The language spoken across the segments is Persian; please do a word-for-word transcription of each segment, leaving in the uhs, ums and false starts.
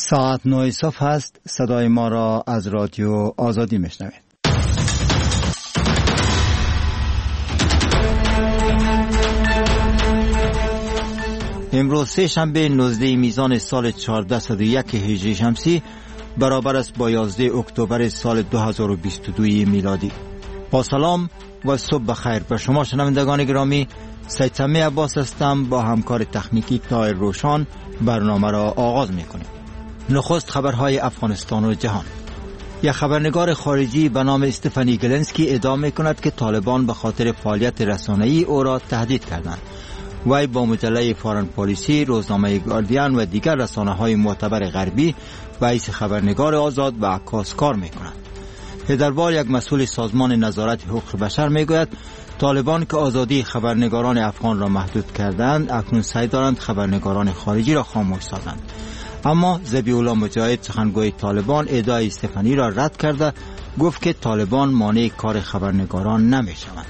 ساعت نه صبح هست. صدای ما را از رادیو آزادی میشنوید. امروز سه شنبه نوزده میزان سال چهارصد و یک هجری شمسی برابر است با یازده اکتبر سال دو هزار و بیست و دو میلادی. با سلام و صبح بخیر به شما شنوندگان گرامی. سید سمیع عباس هستم. با همکار تکنیکی طاهر روشان برنامه را آغاز میکنیم. نخست خبرهای افغانستان و جهان. یک خبرنگار خارجی به نام استفانی گلنسکی ادعا میکند که طالبان به خاطر فعالیت رسانه‌ای او را تهدید کردند. وی با مجله فارن پالیسی، روزنامه گاردین و دیگر رسانه‌های معتبر غربی به حیث خبرنگار آزاد و عکاس کار میکنند. هدروال، یک مسئول سازمان نظارت حقوق بشر، میگوید طالبان که آزادی خبرنگاران افغان را محدود کردند، اکنون سعی دارند خبرنگاران خارجی را خاموش سازند. اما ذبیح الله مجاهد، سخنگوی طالبان، ادعای استفانی را رد کرده گفت که طالبان مانع کار خبرنگاران نمیشوند.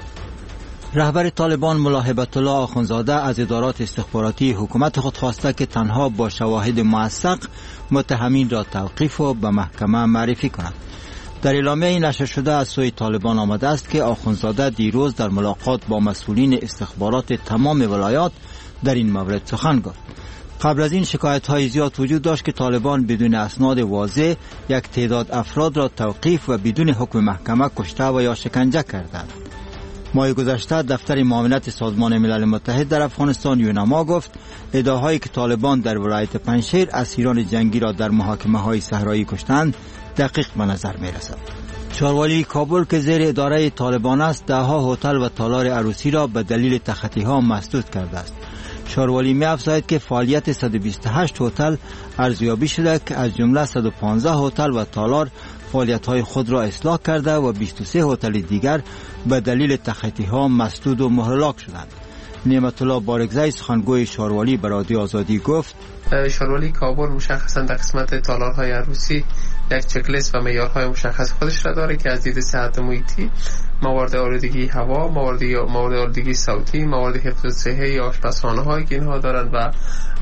رهبر طالبان ملا هیبت الله آخوندزاده از ادارات استخباراتی حکومت خود خواسته که تنها با شواهد موثق متهمین را توقیف و به محکمه معرفی کنند. در اعلامیه نشر شده از سوی طالبان آمده است که آخوندزاده دیروز در ملاقات با مسئولین استخبارات تمام ولایات در این مورد سخن گفت. قبل از این شکایت های زیاد وجود داشت که طالبان بدون اسناد واضح یک تعداد افراد را توقیف و بدون حکم محکمه کشته و یا شکنجه کردند. ماه گذشته دفتر معاونت سازمان ملل متحد در افغانستان یونما گفت ادعاهایی که طالبان در ولایت پنجشیر اسیران جنگی را در محاکمه های صحرایی کشتند دقیق به نظر می رسد. شاروالی کابل که زیر اداره طالبان است، دهها هتل و تالار عروسی را به دلیل تخطی ها مسدود کرده است. شاروالی می افزاید که فعالیت صد و بیست و هشت هتل ارزیابی شده که از جمله صد و پانزده هتل و تالار فعالیت های خود را اصلاح کرده و بیست و سه هتل دیگر به دلیل تخطی ها مسدود و مهلک شدند. نعمت الله بارگزی، سخنگوی شاروالی، به رادیو آزادی گفت شاروالی کابل مشخصا در قسمت تالارهای عروسی یک چکلیست و معیارهای مشخص خودش را داره که از دید صحت محیطی، موارد آلودگی هوا، موارد موارد آلودگی صوتی، موارد حفظ صحی، آشپزخانه هایی که اینها دارند و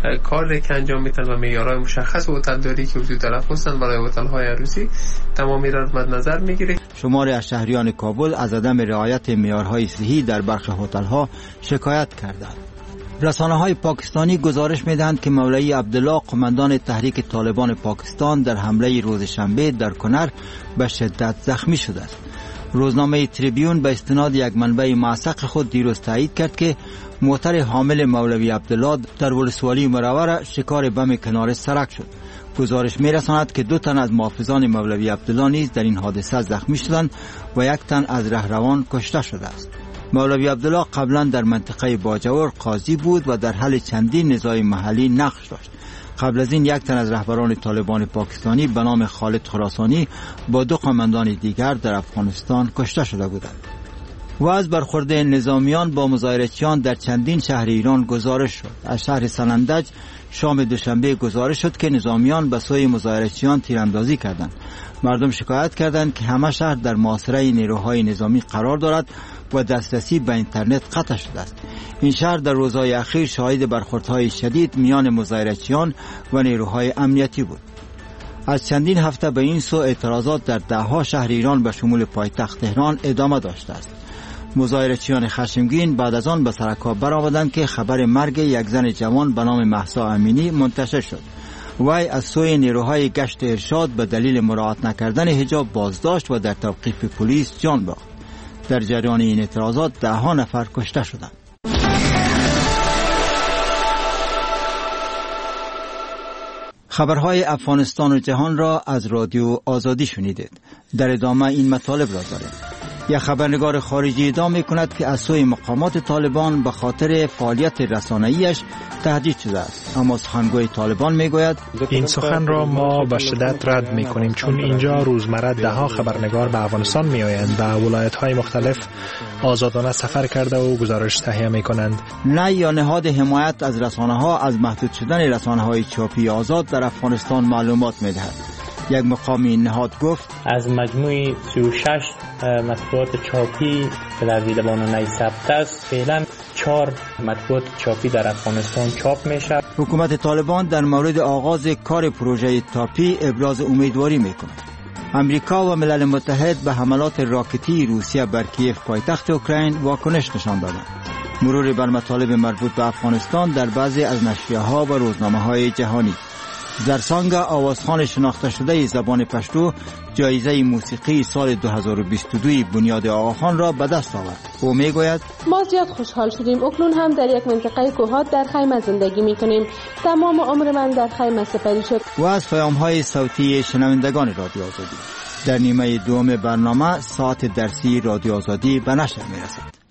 کار که انجام میدن و معیارهای مشخص هتل داری که وجود دارند خصوصا برای هتل های عروسی تمامی را مد نظر میگیره. شماری از شهریان کابل از عدم رعایت معیارهای صحی در برخی هتل ها شکایت کردند. رسانه های پاکستانی گزارش میدهند که مولوی عبدالله، قماندان تحریک طالبان پاکستان، در حمله روز شنبه در کنر به شدت زخمی شده است. روزنامه تریبیون به استناد یک منبع موثق خود دیروز تایید کرد که موتر حامل مولوی عبدالله در ولسوالی مروره شکار بم کنار سرک شد. گزارش میرساند که دو تن از محافظان مولوی عبدالله نیز در این حادثه زخمی شدند و یک تن از رهروان کشته شده است. مولوی عبدالله قبلا در منطقه باجور قاضی بود و در حل چندین نزاع محلی نقش داشت. قبل از این یک تن از رهبران طالبان پاکستانی به نام خالد خراسانی با دو قماندان دیگر در افغانستان کشته شده بودند. و از برخورد نظامیان با مظاهرچیان در چندین شهر ایران گزارش شد. از شهر سنندج شام دوشنبه گزارش شد که نظامیان به سوی مظاهرچیان تیراندازی کردند. مردم شکایت کردند که همه شهر در محاصره نیروهای نظامی قرار دارد و دسترسی به اینترنت قطع شده است. این شهر در روزهای اخیر شاهد برخوردهای شدید میان مظاهرچیان و نیروهای امنیتی بود. از چندین هفته به این سو اعتراضات در دهها شهر ایران به شمول پایتخت تهران ادامه داشته است. مظاهرچیان خشمگین بعد از آن به سرکاب برآمدند که خبر مرگ یک زن جوان به نام مهسا امینی منتشر شد. وی از سوی نیروهای گشت ارشاد به دلیل مراعات نکردن حجاب بازداشت و در توقیف پلیس جان باخت. در جریان این اعتراضات ده ها نفر کشته شدند. خبرهای افغانستان و جهان را از رادیو آزادی شنیدید. در ادامه این مطالب را داریم. یک خبرنگار خارجی ادعا می‌کند که از سوی مقامات طالبان به خاطر فعالیت رسانه‌ایش تهدید شده است. اما سخنگوی طالبان میگوید این سخن را ما به شدت رد می‌کنیم، چون اینجا روزمره ده‌ها خبرنگار به افغانستان می‌آیند و ولایت‌های مختلف آزادانه سفر کرده و گزارش تهیه می‌کنند. نه یا نهاد حمایت از رسانه‌ها از محدود شدن رسانه‌های چاپی آزاد در افغانستان معلومات می‌دهد. یک مقام این نهاد گفت از مجموع سی و شش مطبوعات چاپی که در زیر بانو نی ثبت است، فعلا چهار مطبوعات چاپی در افغانستان چاپ میشه. حکومت طالبان در مورد آغاز کار پروژه تاپی ابراز امیدواری میکند. امریکا و ملل متحد به حملات راکتی روسیه بر کیف پایتخت اوکراین واکنش نشان دادند. مرور بر مطالب مربوط به افغانستان در بعضی از نشریه‌ها و روزنامه‌های جهانی. زرسانگ آوازخوان شناخته شده زبان پشتو جایزه موسیقی سال دو هزار و بیست و دو بنیاد آقاخان را به دست آورد. او میگوید ما زیاد خوشحال شدیم. اکنون هم در یک منطقه کوهات در خیمه زندگی میکنیم. تمام عمر من در خیمه سپری شد. و از پیام‌های صوتی شنوندگان رادیو آزادی در نیمه دوم برنامه ساعت درسی رادیو آزادی به نشر میرسد.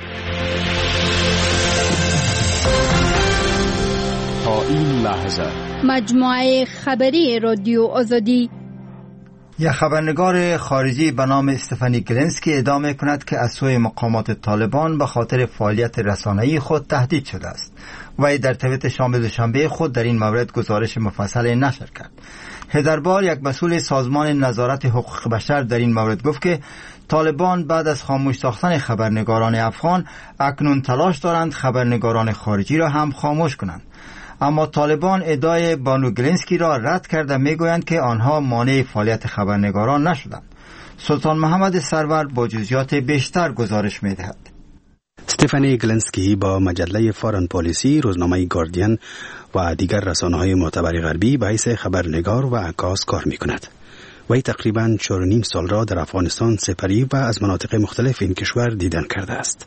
تا این لحظه مجموعه خبری رادیو آزادی. یک خبرنگار خارجی به نام استفانی گلنسکی ادعا می‌کند که از سوی مقامات طالبان به خاطر فعالیت رسانه‌ای خود تهدید شده است. وی در توییت شام دوشنبه خود در این مورد گزارش مفصل نشر کرد. هدربار، یک مسئول سازمان نظارت حقوق بشر، در این مورد گفت که طالبان بعد از خاموش ساختن خبرنگاران افغان اکنون تلاش دارند خبرنگاران خارجی را هم خاموش کنند. اما طالبان ادعای بانو گلنسکی را رد کرده میگویند که آنها مانع فعالیت خبرنگاران نشدند. سلطان محمد سرور با جزئیات بیشتر گزارش میدهد. استفانی گلنسکی با مجله فارن پالیسی، روزنامه گاردین و دیگر رسانه‌های معتبر غربی به حیث خبرنگار و عکاس کار می‌کند. وی تقریباً چهار و نیم سال را در افغانستان سپری و از مناطق مختلف این کشور دیدن کرده است.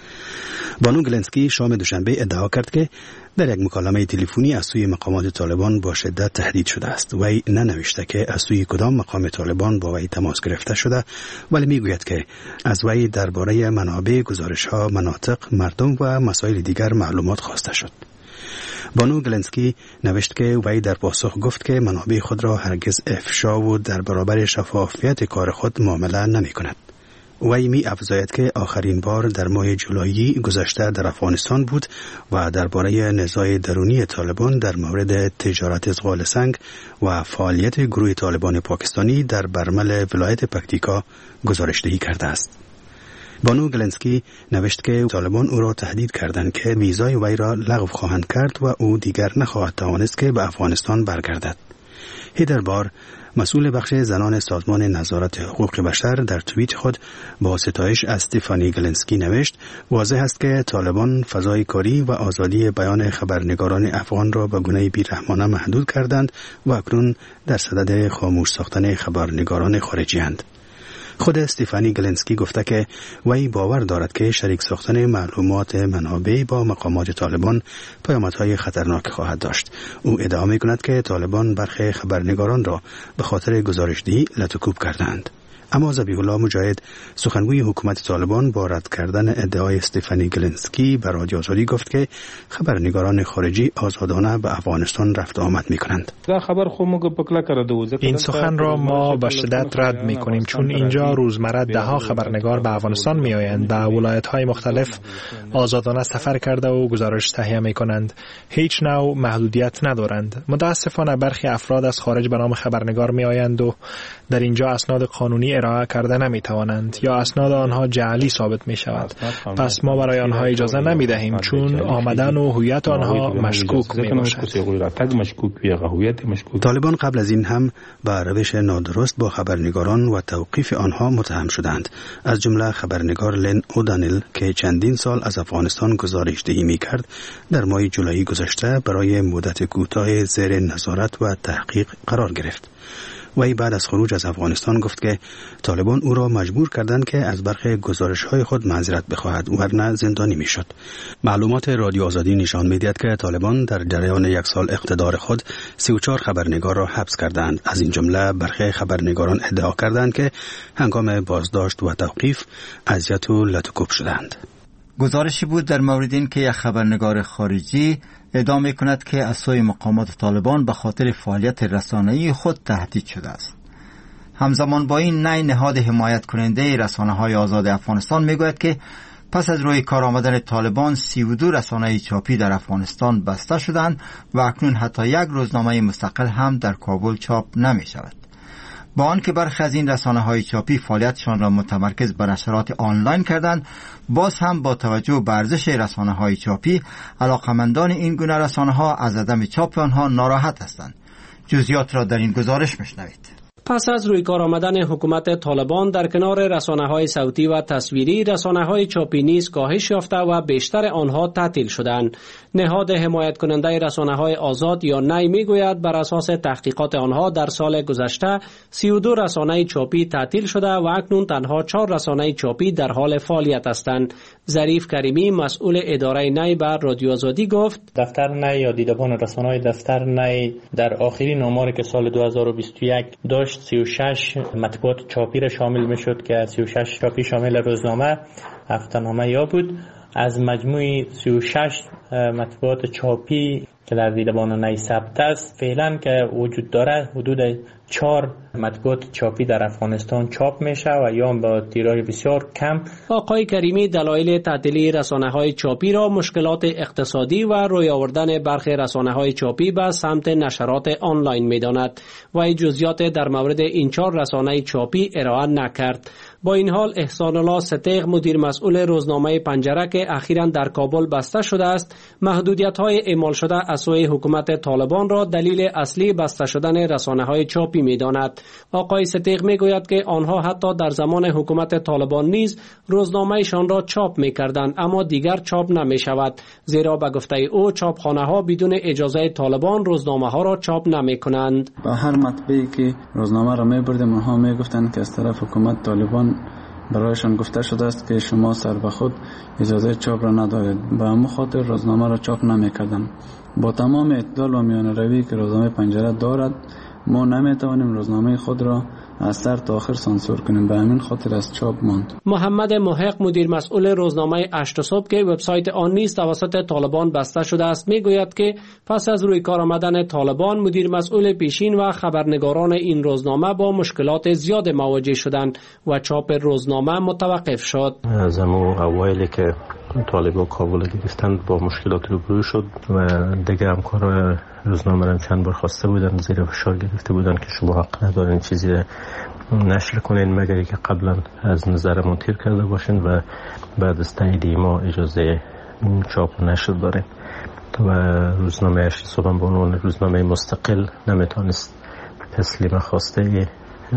بانو گلنسکی شام دوشنبه ادعا کرد که در یک مکالمه تلفنی از سوی مقامات طالبان با شدت تهدید شده است. وی ننوشته که از سوی کدام مقام طالبان با وی تماس گرفته شده، ولی میگوید که از وی درباره منابع، گزارش‌ها، مناطق، مردم و مسائل دیگر معلومات خواسته شد. بانو گلنسکی نوشت که وی در پاسخ گفت که منابع خود را هرگز افشا و در برابر شفافیت کار خود معامله نمی کند. وی می افزاید که آخرین بار در ماه جولای گذشته در افغانستان بود و درباره نزاع درونی طالبان در مورد تجارت زغال سنگ و فعالیت گروه طالبان پاکستانی در برمل ولایت پکتیکا گزارش دهی کرده است. بانو گلنسکی نوشت که طالبان او را تهدید کردند که ویزای وی را لغو خواهند کرد و او دیگر نخواهد توانست که به افغانستان برگردد. هیدربار، مسئول بخش زنان سازمان نظارت حقوق بشر، در توییت خود با ستایش از استفانی گلنسکی نوشت: واضح است که طالبان فضای کاری و آزادی بیان خبرنگاران افغان را به گونه بی‌رحمانه محدود کردند و اکنون در صدد خاموش ساختن خبرنگاران خارجی اند. خود استفانی گلنسکی گفته که وی باور دارد که شریک ساختن معلومات منابع با مقامات طالبان پیامدهای خطرناک خواهد داشت. او ادعا می‌کند که طالبان برخی خبرنگاران را به خاطر گزارش‌دهی لطوکوب کردند. اما ذبیح الله مجاهد، سخنگوی حکومت طالبان، با رد کردن ادعای استفانی گلنسکی به رادیو آزادی گفت که خبرنگاران خارجی آزادانه به افغانستان رفت آمد می‌کنند. این سخن را ما به شدت رد می‌کنیم، چون اینجا روزمره ده‌ها خبرنگار به افغانستان می‌آیند، به ولایت‌های مختلف آزادانه سفر کرده و گزارش تهیه می‌کنند. هیچ نوع محدودیت ندارند. متأسفانه برخی افراد از خارج به نام خبرنگار می‌آیند و در اینجا اسناد قانونی ارائه کرده نمی‌توانند یا اسناد آنها جعلی ثابت می‌شود. پس ما برای آنها اجازه نمی‌دهیم، چون آمدن و هویت آنها مشکوک می‌باشد. طالبان قبل از این هم به روش نادرست با خبرنگاران و توقیف آنها متهم شدند، از جمله خبرنگار لن اودانل که چندین سال از افغانستان گزارش‌دهی می‌کرد، در ماه جولای گذشته برای مدت کوتاه زیر نظارت و تحقیق قرار گرفت. وی بعد از خروج از افغانستان گفت که طالبان او را مجبور کردند که از برخی گزارش‌های خود معذرت بخواهد، ورنه زندانی می‌شد. معلومات رادیو آزادی نشان می‌دهد که طالبان در جریان یک سال اقتدار خود سی و چهار خبرنگار را حبس کردند. از این جمله برخی خبرنگاران ادعا کردند که هنگام بازداشت و توقیف اذیت و لطوکوب شدند. گزارشی بود در مورد این که یک خبرنگار خارجی ادعا می‌کند که از سوی مقامات طالبان به خاطر فعالیت رسانه‌ای خود تهدید شده است. همزمان با این نی نهاد حمایت کننده رسانه‌های آزاد افغانستان میگوید که پس از روی کار آمدن طالبان سی و دو رسانه چاپی در افغانستان بسته شدند و اکنون حتی یک روزنامه مستقل هم در کابل چاپ نمی شود. با آنکه برخی از این رسانه‌های چاپی فعالیتشان را متمرکز بر نشرات آنلاین کردند، باز هم با توجه به ارزش رسانه‌های چاپی علاقمندان این گونه رسانه‌ها از عدم چاپ آنها ناراحت هستند. جزئیات را در این گزارش میشنوید. پس از روی کار آمدن حکومت طالبان در کنار رسانه‌های صوتی و تصویری، رسانه‌های چاپی نیز کاهش یافته و بیشتر آنها تعطیل شدند. نهاد حمایت کننده رسانه‌های آزاد یا نی میگوید بر اساس تحقیقات آنها در سال گذشته سی و دو رسانه چاپی تعطیل شده و اکنون تنها چهار رسانه چاپی در حال فعالیت هستند. ظریف کریمی مسئول اداره نی بر رادیو آزادی گفت دفتر نی یا دیدبان رسانه‌های دفتر نی در آخرین آماری که سال دو هزار و بیست و یک داشت سی و شش مطبوعات چاپی را شامل میشد که سی و شش چاپی شامل روزنامه، هفته‌نامه یا بود. از مجموع سی و شش مطبوعات چاپی که در دیدبان نی ثبت است، فعلا که وجود داره حدود چهار مطبوعات چاپی در افغانستان چاپ میشه و یا با تیراژ بسیار کم. آقای کریمی دلایل تعطیلی رسانه‌های چاپی را مشکلات اقتصادی و روی آوردن برخی رسانه‌های چاپی به سمت نشرات آنلاین می‌داند و جزئیات در مورد این چهار رسانه چاپی ارائه نکرد. با این حال احسان الله ستیغ مدیر مسئول روزنامه پنجره که اخیراً در کابل بسته شده است، محدودیت‌های اعمال شده از سوی حکومت طالبان را دلیل اصلی بسته شدن رسانه‌های چاپی می‌داند. آقای ستیغ می‌گوید که آنها حتی در زمان حکومت طالبان نیز روزنامه‌شان را چاپ می‌کردند، اما دیگر چاپ نمی‌شود، زیرا به گفته او چاپخانه‌ها بدون اجازه طالبان روزنامه‌ها را چاپ نمی‌کنند. با هر مطبعی که روزنامه را می‌بردیم اونها می‌گفتند که از طرف حکومت طالبان برایشان گفته شده است که شما سر به خود اجازه چاپ را ندارید. به همون خاطر روزنامه را چاپ نمی‌کردند. با تمام اعتدال و میانه‌روی که روزنامه پنجره دارد، ما نمی‌توانیم روزنامه خود را از سر تا آخر سانسور کنیم، به همین خاطر از چاپ ماند. محمد محق مدیر مسئول روزنامه هشت صبح که وبسایت آن نیز توسط طالبان بسته شده است میگوید که پس از روی کار آمدن طالبان مدیر مسئول پیشین و خبرنگاران این روزنامه با مشکلات زیاد مواجه شدند و چاپ روزنامه متوقف شد. از همون اوایلی که طالبان کابل گرفتند با مشکلات روبرو شد و دیگه همکار روزنامه را چند بار خواسته بودن، زیر فشار گرفته بودن که شما حق ندارین چیزی نشر کنین مگر که قبلا از نظرمون تیر کرده باشین و بعد از تایید ما اجازه چاپ و نشر دارین. و روزنامه هشت صبح به عنوان روزنامه مستقل نمیتونست تسلیم خواسته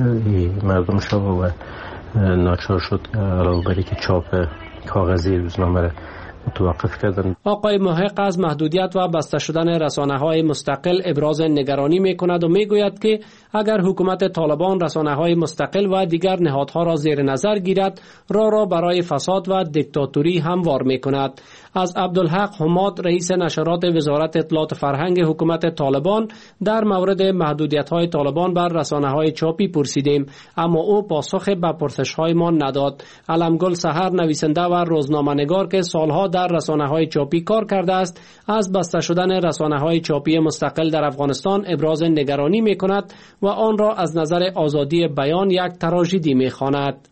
مردم شد و ناچار شد علاوه بر که چاپ کاغذی روزنامه را متوقف کردن. آقای محق از محدودیت و بسته شدن رسانه‌های مستقل ابراز نگرانی می‌کند و می‌گوید که اگر حکومت طالبان رسانه‌های مستقل و دیگر نهادها را زیر نظر گیرد، راه را برای فساد و دیکتاتوری هموار می‌کند. از عبدالحق حماد رئیس نشرات وزارت اطلاعات فرهنگ حکومت طالبان در مورد محدودیت‌های طالبان بر رسانه‌های چاپی پرسیدیم، اما او پاسخ به پرسش‌هایمان نداد. علمگل سحر نویسنده و روزنامه‌نگار که سالها در رسانه‌های چاپی کار کرده است، از بسته شدن رسانه‌های چاپی مستقل در افغانستان ابراز نگرانی می‌کند و آن را از نظر آزادی بیان یک تراژدی می‌خواند.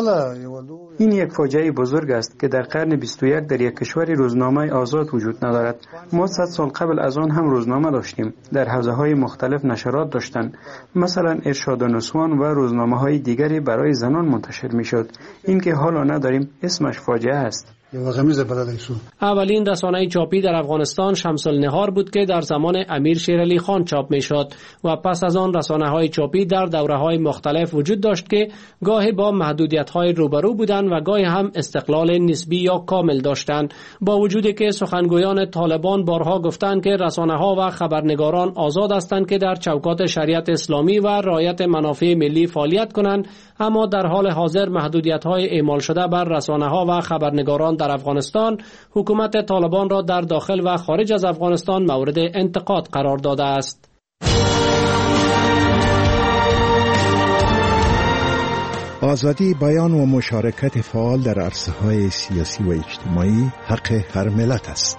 این یک فاجعه بزرگ است که در قرن بیست و یک در یک کشور روزنامه آزاد وجود ندارد. ما صد سال قبل از آن هم روزنامه داشتیم، در حوزه‌های مختلف نشرات داشتند، مثلا ارشاد و نسوان و روزنامه‌های دیگری برای زنان منتشر می‌شد. این که حالا نداریم اسمش فاجعه است. اولین رسانه چاپی در افغانستان شمس النهار بود که در زمان امیر شیرعلی خان چاپ میشد و پس از آن رسانه‌های چاپی در دوره‌های مختلف وجود داشت که گاهی با محدودیت‌های روبرو بودند و گاهی هم استقلال نسبی یا کامل داشتند. با وجودی که سخنگویان طالبان بارها گفتند که رسانه‌ها و خبرنگاران آزاد هستند که در چوکات شریعت اسلامی و رعایت منافع ملی فعالیت کنند، اما در حال حاضر محدودیت‌های اعمال شده بر رسانه‌ها و خبرنگاران در افغانستان حکومت طالبان را در داخل و خارج از افغانستان مورد انتقاد قرار داده است. آزادی بیان و مشارکت فعال در عرصه‌های سیاسی و اجتماعی حق هر ملت است.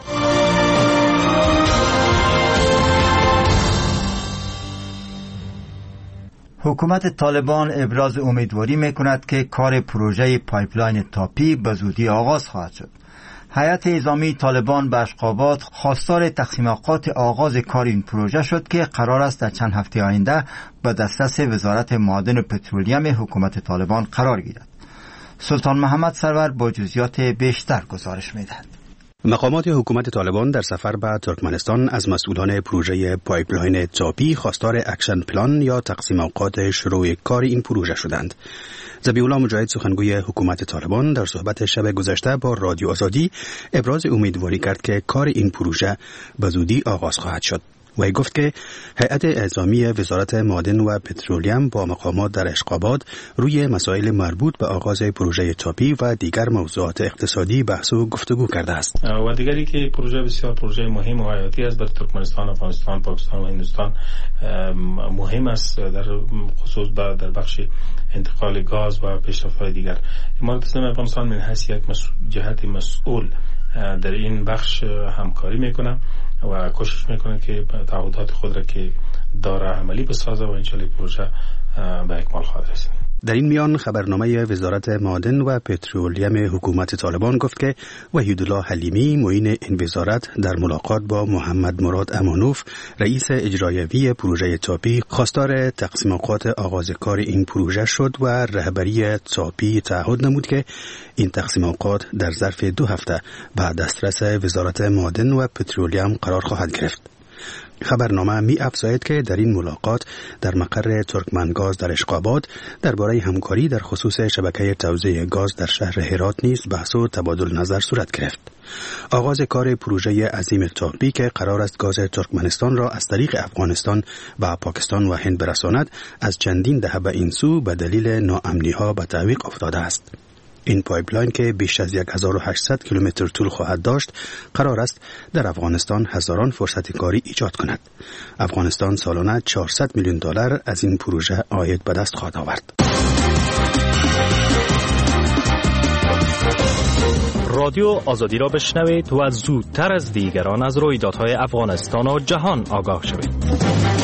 حکومت طالبان ابراز امیدواری می‌کند که کار پروژه پایپلاین تاپی به زودی آغاز خواهد شد. هیئت اعزامی طالبان به اشقابات خواستار تقسیم اوقات آغاز کار این پروژه شد که قرار است در چند هفته آینده به دسترس وزارت معادن و پترولیم حکومت طالبان قرار گیرد. سلطان محمد سرور با جزئیات بیشتر گزارش می‌دهد. مقامات حکومت طالبان در سفر به ترکمنستان از مسئولان پروژه پایپلاین تاپی خواستار اکشن پلان یا تقسیم اوقات شروع کار این پروژه شدند. ذبیح‌الله مجاهد سخنگوی حکومت طالبان در صحبت شب گذشته با رادیو آزادی ابراز امیدواری کرد که کار این پروژه به زودی آغاز خواهد شد. و گفت که هیئت اعزامی وزارت معادن و پترولیم با مقامات در اشقاباد روی مسائل مربوط به آغاز پروژه تاپی و دیگر موضوعات اقتصادی بحث و گفتگو کرده است. و دیگری که پروژه بسیار پروژه مهم و حیاتی است برای ترکمنستان، افغانستان، پاکستان و هندوستان مهم است، در خصوص در بخش انتقال گاز و پیشرفت‌های دیگر. امارات اسلامی افغانستان من حیث یک جهت مسئول در این بخش همکاری میکنه و کوشش میکنه که تعهدات خود را که داره عملی بسازه و انشالله پروژه به اکمال خواهد رسید. در این میان خبرنامه وزارت معادن و پترولیم حکومت طالبان گفت که وحیدالله حلیمی معین این وزارت در ملاقات با محمد مراد امانوف رئیس اجرایوی پروژه تاپی خواستار تقسیم اوقات آغاز کار این پروژه شد و رهبری تاپی تعهد نمود که این تقسیم اوقات در ظرف دو هفته به دسترس وزارت معادن و پترولیم قرار خواهد گرفت. خبرنامه می افزاید که در این ملاقات در مقر ترکمنگاز در اشقاباد درباره همکاری در خصوص شبکه توزیع گاز در شهر هرات نیز بحث و تبادل نظر صورت گرفت. آغاز کار پروژه عظیم تاپی که قرار است گاز ترکمنستان را از طریق افغانستان و پاکستان و هند برساند از چندین دهه به این سو به دلیل ناامنی‌ها به تعویق افتاده است. این پایپلاین که بیش از هزار و هشتصد کیلومتر طول خواهد داشت قرار است در افغانستان هزاران فرصت کاری ایجاد کند. افغانستان سالانه چهارصد میلیون دلار از این پروژه عاید به دست خواهد آورد. رادیو آزادی را بشنوید و زودتر از دیگران از رویدادهای افغانستان و جهان آگاه شوید.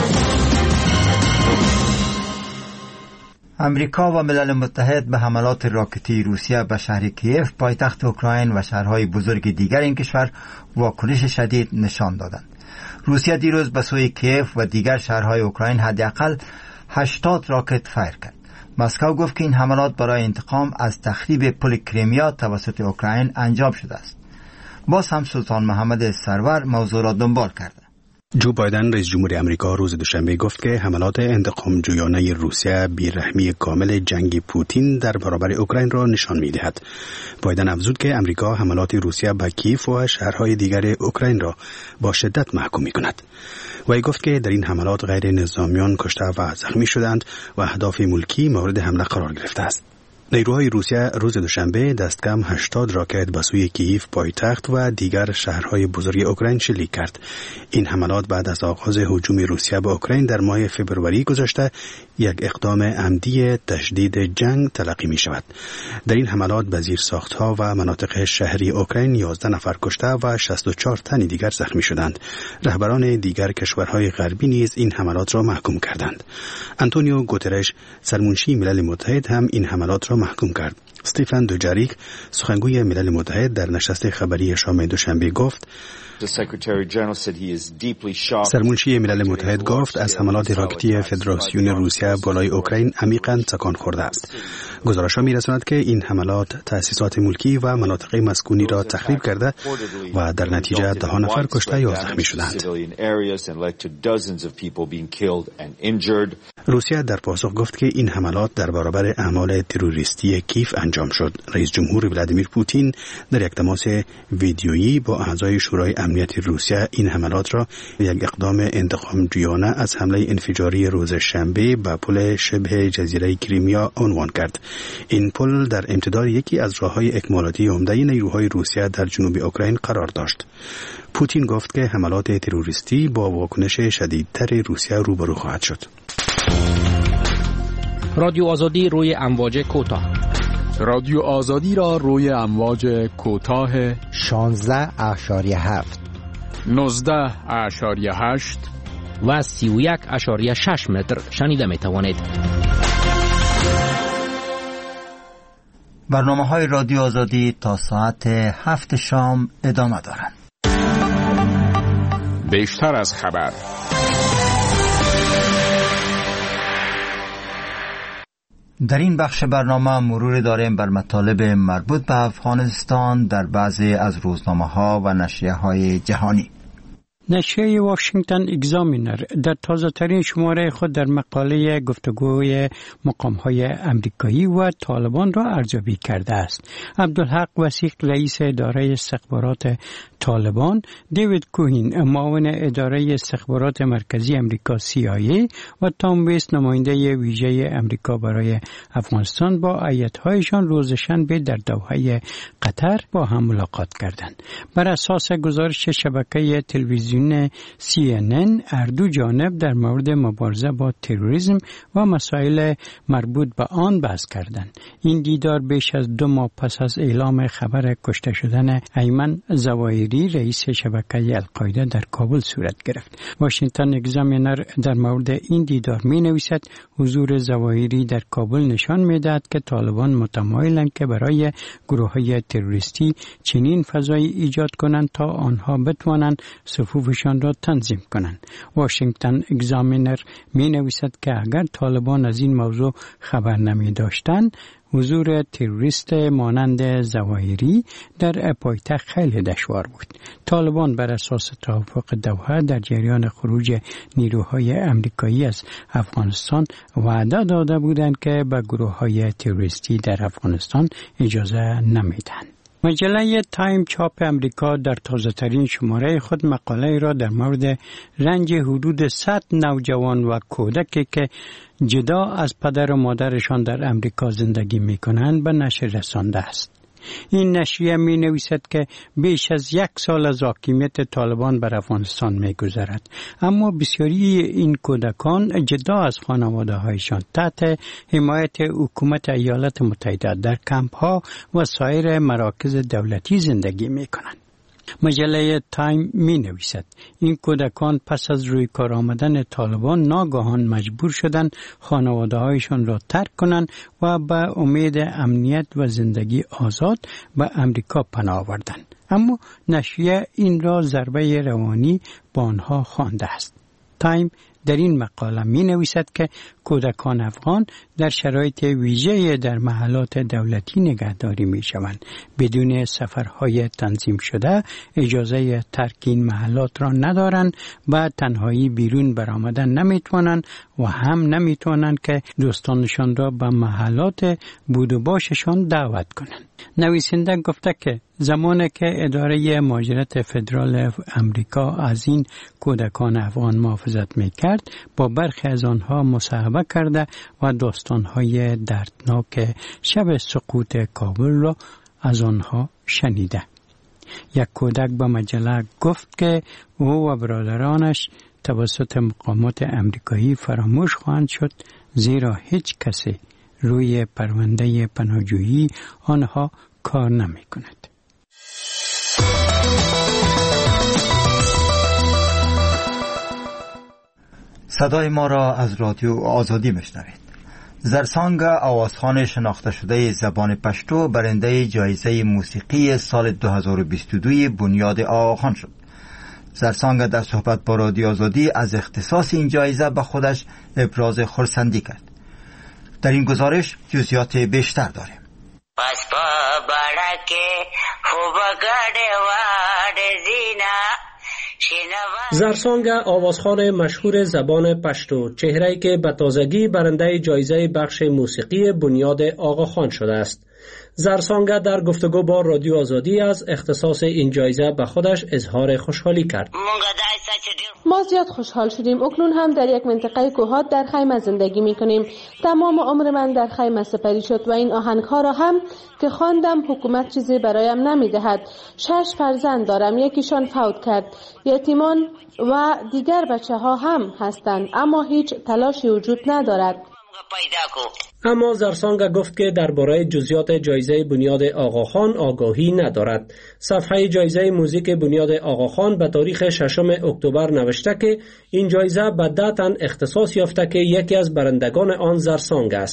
امریکا و ملل متحد به حملات راکتی روسیه به شهر کیف پایتخت اوکراین و شهرهای بزرگ دیگر این کشور واکنش شدید نشان دادند. روسیه دیروز به سوی کیف و دیگر شهرهای اوکراین حداقل هشتاد راکت فایر کرد. مسکو گفت که این حملات برای انتقام از تخریب پل کریمیا توسط اوکراین انجام شده است. باز هم سلطان محمد سرور موضوع را دنبال کرد. جو بایدن رئیس جمهور آمریکا روز دوشنبه گفت که حملات انتقام جویانه روسیه بی‌رحمی کامل جنگ پوتین در برابر اوکراین را نشان می‌دهد. بایدن افزود که آمریکا حملات روسیه به کیف و شهرهای دیگر اوکراین را با شدت محکوم می‌کند. و گفت که در این حملات غیر نظامیان کشته و زخمی شدند و اهداف ملکی مورد حمله قرار گرفته است. نیروهای روسیه روز دوشنبه دست کم هشتاد راکت به سوی کیف پایتخت و دیگر شهرهای بزرگ اوکراین شلیک کرد. این حملات بعد از آغاز هجوم روسیه به اوکراین در ماه فوریه گذشته یک اقدام عمدی تشدید جنگ تلقی می شود. در این حملات به زیرساختها و مناطق شهری اوکراین یازده نفر کشته و شصت و چهار تن دیگر زخمی شدند. رهبران دیگر کشورهای غربی نیز این حملات را محکوم کردند. آنتونیو گوترش سرمنشی ملل متحد هم این حملات را محکوم کرد. استیفن دوجاریک سخنگوی ملل متحد در نشست خبری شام دوشنبه گفت سرمنشی ملل متحد گفت از حملات راکتی فدراسیون روسیه بالای اوکراین عمیقاً تکان خورده است. گزارش‌ها می‌رساند که این حملات تأسیسات ملکی و مناطق مسکونی را تخریب کرده و در نتیجه ده نفر کشته یا زخمی شدند. روسیه در پاسخ گفت که این حملات در برابر اعمال تروریستی کیف انجام شد. رئیس جمهور ولادیمیر پوتین در یک تماس ویدیویی با اعضای شورای امنیت روسیه این حملات را یک اقدام انتقام جویانه از حمله انفجاری روز شنبه به پل شبه جزیره کریمیا عنوان کرد. این پل در امتداد یکی از راههای اکمالاتی عمده نیروهای روسیه در جنوب اوکراین قرار داشت. پوتین گفت که حملات تروریستی با واکنش شدیدتر روسیه روبرو خواهد شد. رادیو آزادی روی امواج کوتاه. رادیو آزادی را روی امواج کوتاه شانزده اشاریه هفت، نوزده اشاریه هشت و سی و یک اشاریه شش متر شنیده می توانید. برنامه های رادیو آزادی تا ساعت هفت شام ادامه دارند. بیشتر از خبر. در این بخش برنامه مرور داریم بر مطالب مربوط به افغانستان در بعضی از روزنامه ها و نشریه های جهانی. نشریه واشنگتن اگزامینر در تازه ترین شماره خود در مقاله گفتگوی مقام های امریکایی و طالبان را ارزیابی کرده است. عبدالحق وثیق رئیس اداره استخبارات طالبان، دیوید کوهین معاون اداره استخبارات مرکزی امریکا سی آی ای و تام ویست نماینده ویژه امریکا برای افغانستان با هیئت‌هایشان روز شنبه در دوحه قطر با هم ملاقات کردند. بر اساس گزارش شبکه تلویزیون سی ان ان، هر دو جانب در مورد مبارزه با تروریسم و مسائل مربوط به آن بحث کردند. این دیدار بیش از دو ماه پس از اعلام خبر کشته شدن ایمن زواهری رئیس شبکه القاعده در کابل صورت گرفت. واشنگتن اگزامینر در مورد این دیدار می نویسد حضور زواهری در کابل نشان می دهد که طالبان متمایلند که برای گروه های تروریستی چنین فضایی ایجاد کنند تا آنها بتوانند صفوفشان را تنظیم کنند. واشنگتن اگزامینر می نویسد که اگر طالبان از این موضوع خبر نمی داشتند، حضور تروریست مانند زواهری در پایتخت خیلی دشوار بود. طالبان بر اساس توافق دوحه در جریان خروج نیروهای امریکایی از افغانستان وعده داده بودند که به گروه‌های تروریستی در افغانستان اجازه نمیدهند. مجله تایم چاپ امریکا در تازه ترین شماره خود مقاله را در مورد رنج حدود صد نوجوان و کودکی که جدا از پدر و مادرشان در امریکا زندگی می کنند به نشر رسانده است. این نشریه می نویسد که بیش از یک سال از حاکمیت طالبان بر افغانستان می گذرد، اما بسیاری این کودکان جدا از خانواده هایشان تحت حمایت حکومت ایالات متحده در کمپ ها و سایر مراکز دولتی زندگی می کنند. مجله تایم می نویسد این کودکان پس از روی کار آمدن طالبان ناگهان مجبور شدند خانواده هایشان را ترک کنند و به امید امنیت و زندگی آزاد به امریکا پناه آوردند. اما نشریه این را ضربه روانی با آنها خوانده است. تایم در این مقاله می نویسد که کودکان افغان در شرایط ویژه در محلات دولتی نگهداری می شوند. بدون سفرهای تنظیم شده اجازه ترک این محلات را ندارند و تنهایی بیرون برآمدن نمی توانند و هم نمی توانند که دوستانشان را به محلات بود و باششان دعوت کنند. نویسنده گفته که زمانی که اداره مهاجرت فدرال امریکا از این کودکان افغان محافظت می کرد، با برخی از آنها مصاحبه کرده و داستانهای دردناک شب سقوط کابل را از آنها شنیده. یک کودک به مجله گفت که او و برادرانش توسط مقامات امریکایی فراموش خواهند شد، زیرا هیچ کسی روی پرونده پناهجویی آنها کار نمی کند. صدای ما را از رادیو آزادی میشنوید. زرسانگ آوازخوان شناخته شده زبان پشتو برنده جایزه موسیقی سال دو هزار و بیست و دو بنیاد آقاخان شد. زرسانگ در صحبت با رادیو آزادی از اختصاص این جایزه به خودش ابراز خرسندی کرد. در این گزارش جزئیات بیشتر داریم. پس پا بڑکه خوب گڑه واد زینا زرسانگ آوازخوان مشهور زبان پشتو، چهره‌ای که به تازگی برنده جایزه بخش موسیقی بنیاد آقاخان شده است. زرسانگ در گفتگو با رادیو آزادی از اختصاص این جایزه به خودش اظهار خوشحالی کرد. ما زیاد خوشحال شدیم. اکنون هم در یک منطقه کوهات در خیمه زندگی می کنیم. تمام عمر من در خیمه سپری شد و این آهنگ ها را هم که خواندم حکومت چیزی برایم نمی دهد. شش فرزند دارم، یکیشان فوت کرد. یتیمان و دیگر بچه ها هم هستند، اما هیچ تلاشی وجود ندارد. اما زرسانگ گفت که درباره جزئیات جایزه بنیاد آقاخان آگاهی ندارد. صفحه جایزه موزیک بنیاد آقاخان به تاریخ ششم اکتبر نوشته که این جایزه به ده تن اختصاص یافته که یکی از برندگان آن زرسانگ است.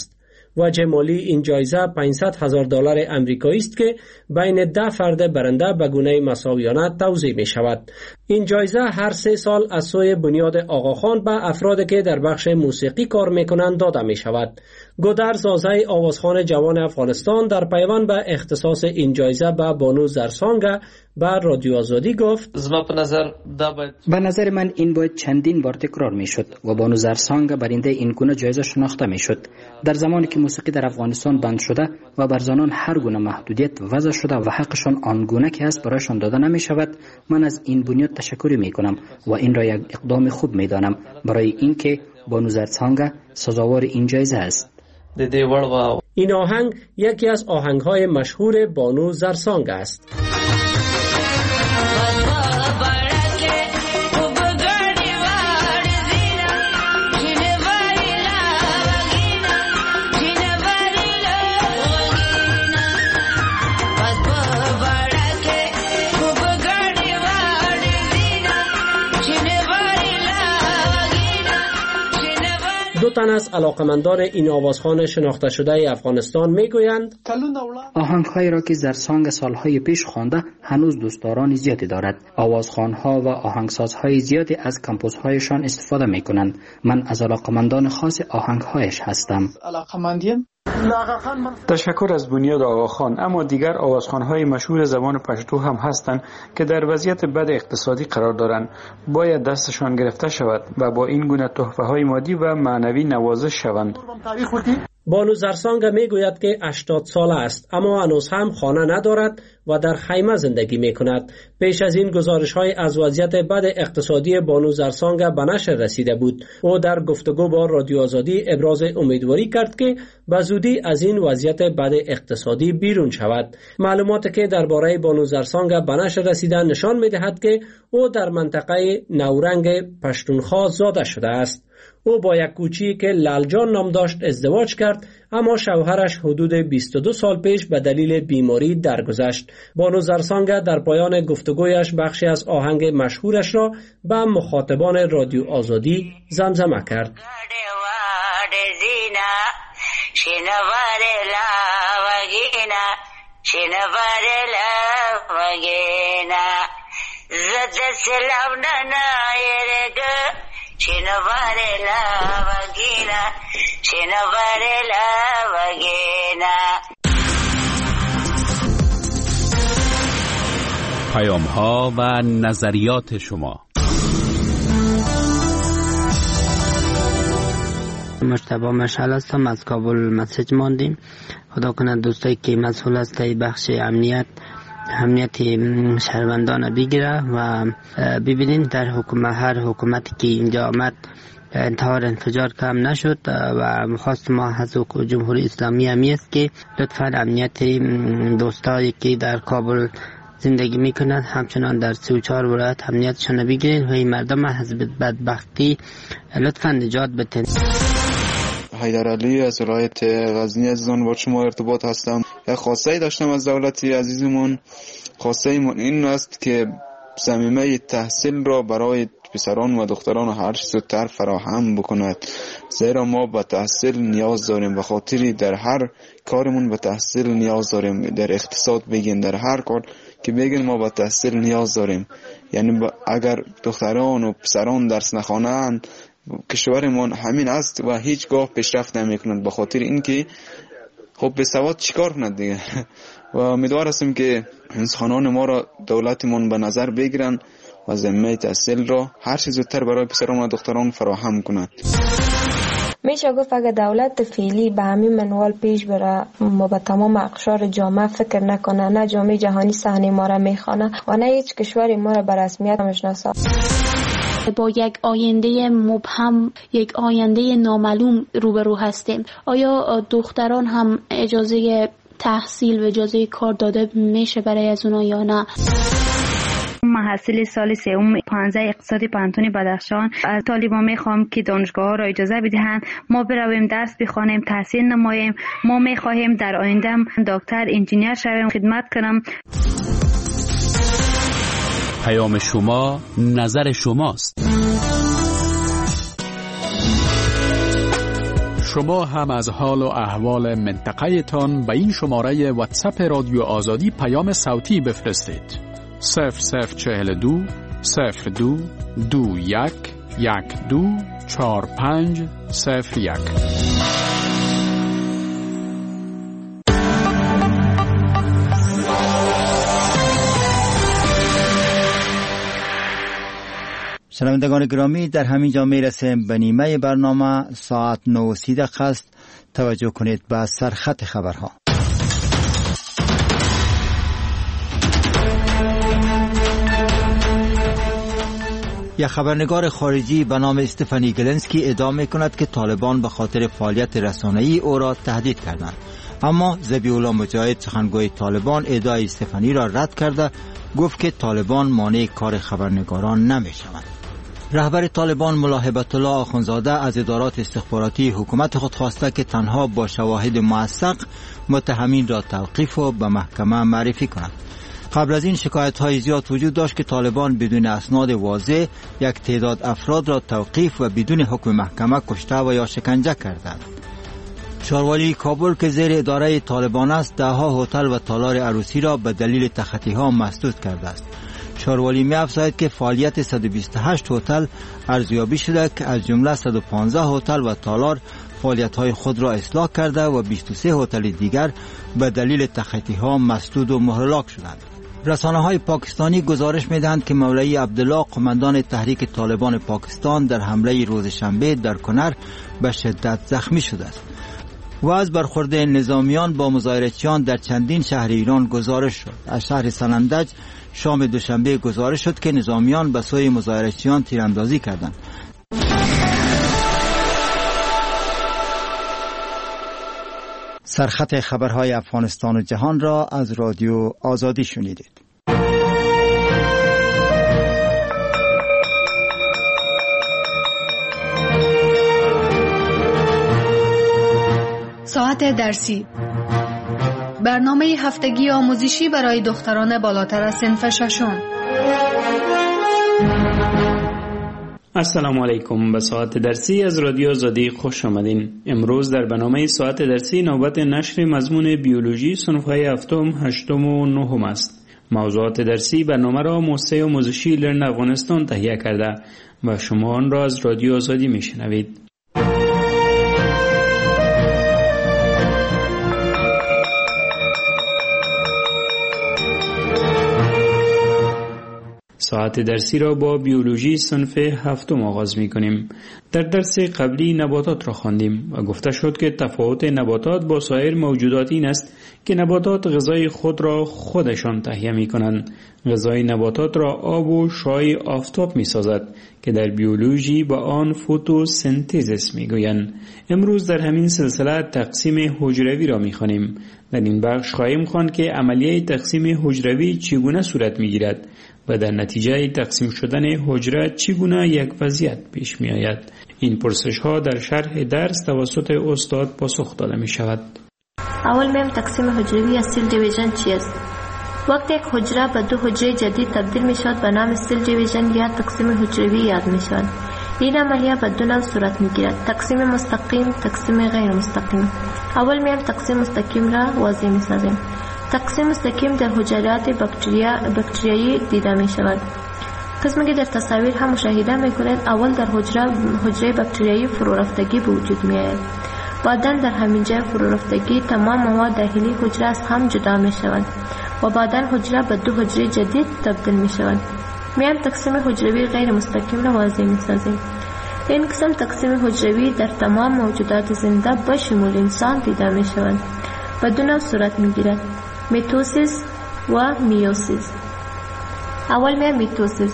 وجه مالی این جایزه پانصد هزار دلار امریکایی است که بین ده فرد برنده به گونه مساویانه توزیع می شود. این جایزه هر سه سال از سوی بنیاد آقاخان به افرادی که در بخش موسیقی کار می کنند داده می شود. گودر زازه آوازخوان جوان افغانستان در پیوند به اختصاص این جایزه به بانو زرسانگه به رادیو آزادی گفت: به نظر من این باید چندین بار تکرار می شد و بانو زرسانگه برنده این گونه جایزه شناخته می شد. در زمانی که موسیقی در افغانستان بند شده و بر زنان هر گونه محدودیت وضع شده و حقشان آنگونه که هست برایشان داده نمی شود، من از این بنیاد تشکر می کنم و این را یک اقدام خوب می دانم برای اینکه بانو زرسانگه سزاوار این جایزه است. این آهنگ یکی از آهنگ‌های مشهور بانو زرسانگ است. دو تن از علاقمندان این آوازخوان شناخته شده افغانستان میگویند آهنگ‌هایی را که زرسانگ سالهای پیش خوانده هنوز دوستداران زیادی دارد. آوازخوان‌ها و آهنگسازهای زیادی از کمپوزهایشان استفاده می‌کنند. من از علاقمندان خاص آهنگ‌هایش هستم. تشکر از بنیاد آقاخان. اما دیگر آوازخوان‌های مشهور زبان پشتو هم هستند که در وضعیت بد اقتصادی قرار دارند. باید دستشان گرفته شود و با این گونه تحفه‌های مادی و معنوی نوازش شوند. بانو زرسانگ میگوید که هشتاد ساله است اما هنوز هم خانه ندارد و در خیمه زندگی میکند. پیش از این گزارش‌های از وضعیت بد اقتصادی بانو زرسانگ به نشر رسیده بود. او در گفتگو با رادیو آزادی ابراز امیدواری کرد که به زودی از این وضعیت بد اقتصادی بیرون شود. معلوماتی که درباره بانو زرسانگ به نشر رسیده نشان می‌دهد که او در منطقه نورنگ پشتونخوا زاده شده است. او با یک کوچی که لالجان نام داشت ازدواج کرد اما شوهرش حدود بیست و دو سال پیش به دلیل بیماری درگذشت. بانو زرسانگ در پایان گفتگویش بخشی از آهنگ مشهورش را به مخاطبان رادیو آزادی زمزمه کرد. پیام ها و نظریات شما. مجتبی مشعل هستم، از کابل مسیج ماندیم. خدا کنه دوستایی که مسئول است بخش امنیت امنیت شهروندان بگیره و ببینین در حکومت هر حکومتی که اینجا آمد انتحار انفجار کم نشد و خواست ما از جمهوری اسلامی همی است که لطفا امنیت دوستایی که در کابل زندگی میکنند همچنان در سی و چهار ولایت امنیتشان بگیرین و این مردم از بدبختی لطفا نجات بدین. حیدرعلی از ولایت غزنی عزیزان با شما ارتباط هستم. یک خواسته داشتم از دولت عزیزمون. خواسته ایمون این است که ضمیمه تحصیل را برای پسران و دختران هر چه زودتر فراهم بکند، زیرا ما به تحصیل نیاز داریم. به خاطری در هر کارمون به تحصیل نیاز داریم. در اقتصاد بگین، در هر کار که بگین ما به تحصیل نیاز داریم. یعنی اگر دختران و پسران درس نخوانند کشورمون همین است و هیچگاه پیشرفت نمیکنند. به خاطر اینکه خب به سواد چیکار کند دیگه. و امیدوار هستیم که انسانان ما را دولتمون به نظر بگیرن و ضمیمه تحصیل را هر چه زودتر برای پسران و دختران فراهم کند. میشه گفت اگر دولت فعلی به همین منوال پیش بره ما به تمام اقشار جامعه فکر نکنه، نه جامعه جهانی صحنه ما را میخوانه و نه هیچ کشوری ما را به رسمیت میشناسه، با یک آینده مبهم، یک آینده نامعلوم روبرو هستیم. آیا دختران هم اجازه تحصیل و اجازه کار داده میشه برای از اونا یا نه؟ محصل سال سوم پانزده اقتصادی پانتون بدخشان از طالبان میخوام که دانشگاه ها را اجازه بدهند ما برویم درس بخوانیم، تحصیل نماییم. ما میخواهیم در آینده دکتر، انجینیر شویم، خدمت کنم. پیام شما نظر شماست. شما هم از حال و احوال منطقه تان به این شماره واتساپ رادیو آزادی پیام صوتی بفرستید. صفر صفر چهل دو صفر دو دو یک یک دو چهار پنج صفر یک. شنوندگان گرامی، در همین جا میرسیم به نیمه برنامه. ساعت نه و سی دقیقه است. توجه کنید به سرخط خبرها. یک خبرنگار خارجی به نام استفانی گلنسکی ادعا می‌کند که طالبان به خاطر فعالیت رسانه‌ای او را تهدید کردند، اما ذبیح الله مجاهد سخنگوی طالبان ادعای استفانی را رد کرده گفت که طالبان مانع کار خبرنگاران نمی‌شوند. رهبر طالبان ملا هیبت الله آخوندزاده از ادارات استخباراتی حکومت خود خواسته که تنها با شواهد موثق متهمین را توقیف و به محکمه معرفی کنند. قبل از این شکایت‌های زیاد وجود داشت که طالبان بدون اسناد واضح یک تعداد افراد را توقیف و بدون حکم محکمه کشته و یا شکنجه کردند. شاروالی کابل که زیر اداره طالبان است، دهها هتل و تالار عروسی را به دلیل تخطی‌ها مسدود کرده است. شاروالی می افزاید که فعالیت صد و بیست و هشت هتل ارزیابی شده که از جمله صد و پانزده هتل و تالار فعالیت‌های خود را اصلاح کرده و بیست و سه هتل دیگر به دلیل تخطی‌ها مسدود و مهلک شدند. رسانه‌های پاکستانی گزارش می‌دهند که مولوی عبدالله قماندان تحریک طالبان پاکستان در حمله روز شنبه در کنر به شدت زخمی شده است. و از برخورد نظامیان با مظاهرچیان در چندین شهر ایران گزارش شد. از شهر سنندج شام دوشنبه گزارش شد که نظامیان به سوی مظاهرچیان تیراندازی کردند. سرخط خبرهای افغانستان و جهان را از رادیو آزادی شنیدید. ساعت درسی، برنامه هفتگی آموزشی برای دختران بالاتر از صنف ششم. السلام علیکم. به ساعت درسی از رادیو آزادی خوش آمدین. امروز در برنامه ساعت درسی نوبت نشر مضمون بیولوژی صنف‌های هفتم، هشتم و نهم است. موضوعات درسی برنامه را مؤسسه آموزشی لرن افغانستان تهیه کرده و شما آن را از رادیو آزادی میشنوید. ساعت درسی را با بیولوژی صنف هفتم آغاز می کنیم. در درس قبلی نباتات را خواندیم و گفته شد که تفاوت نباتات با سایر موجودات این است که نباتات غذای خود را خودشان تهیه می کنند. غذای نباتات را آب و شعاع آفتاب می سازد که در بیولوژی با آن فتوسنتز می گویند. امروز در همین سلسله تقسیم حجروی را می خوانیم. در این بخش خواهیم خواند که عملیه تقسیم حجروی چگونه صورت می گیرد و در نتیجه تقسیم شدن حجره چگونه یک وضعیت پیش می آید. این پرسش ها در شرح درس توسط استاد پاسخ داده می شود. اول میم تقسیم حجروی یا سیل دیویژن چیست؟ وقتی یک حجره به دو حجره جدید تبدیل می شود به نام سیل دیویژن یا تقسیم حجروی یاد می شود. این عملیه به دو نوع صورت می گیرد: تقسیم مستقیم، تقسیم غیر مستقیم. اول میم تقسیم مستقیم را واضح می سازیم. تقسیم مستقیم در حجرات بکتریا بکتریایی دیده می شود. قسمی که در تصاویر هم مشاهده می کنید، اول در حجره حجره بکتریایی فرو رفتگی به وجود می آید. بعدا در همین جای فرو رفتگی تمام مواد داخلی حجره از هم جدا می شود و بعدا حجره به دو حجره جدید تبدیل می شود. میان تقسیم حجروی غیر مستقیم را واضح می سازیم. این قسم تقسیم حجروی در تمام موجودات زنده به شمول انسان دیده می شود. به دو نوع صورت می گیرد: میتوسیس و میوسیس. اول میان میتوسیس.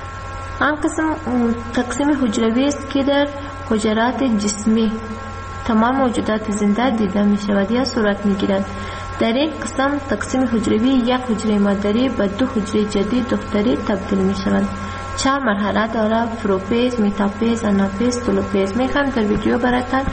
آن قسم تقسیم حجروی است که در حجرات جسمی تمام موجودات زنده دیده می شود یا صورت می گیرد. در این قسم تقسیم حجروی یک حجره مادری به دو حجره جدید دختری تبدیل می شود. چهار مرحله دارد: پروفیز، میتافیز، آنافیز، تولوفیز. می خواهم در ویدیو براتون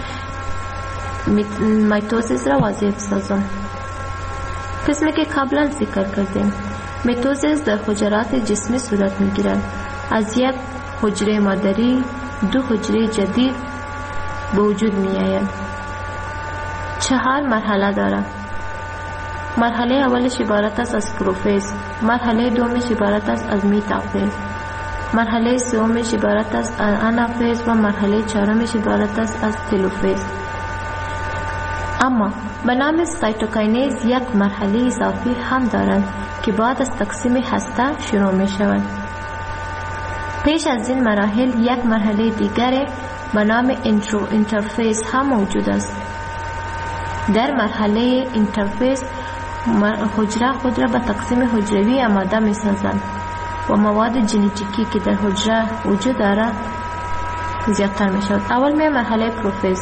میتوسیس را واضح بسازم. قسمی که قبلا ذکر کردیم، میتوسیس در حجرات جسمی صورت می گیرد. از یک حجره مادری دو حجره جدید به وجود می آید. چهار مرحله دارد. مرحله اولش عبارت است از پروفیز، مرحله دومش عبارت است از میتافیز، مرحله سومش عبارت است از انافیز و مرحله چهارمش عبارت است از تلوفیز. اما به نام سایتوکاینز یک مرحله اضافی هم دارند که بعد از تقسیم هسته شروع می شود. پیش از این مراحل یک مرحله دیگر به نام اینترفیس هم موجود است. در مرحله اینترفیس حجره خود را به تقسیم حجروی آماده می سازند و مواد ژنتیکی که در حجره وجود دارد زیادتر می شود. اول می مرحله پروفیز.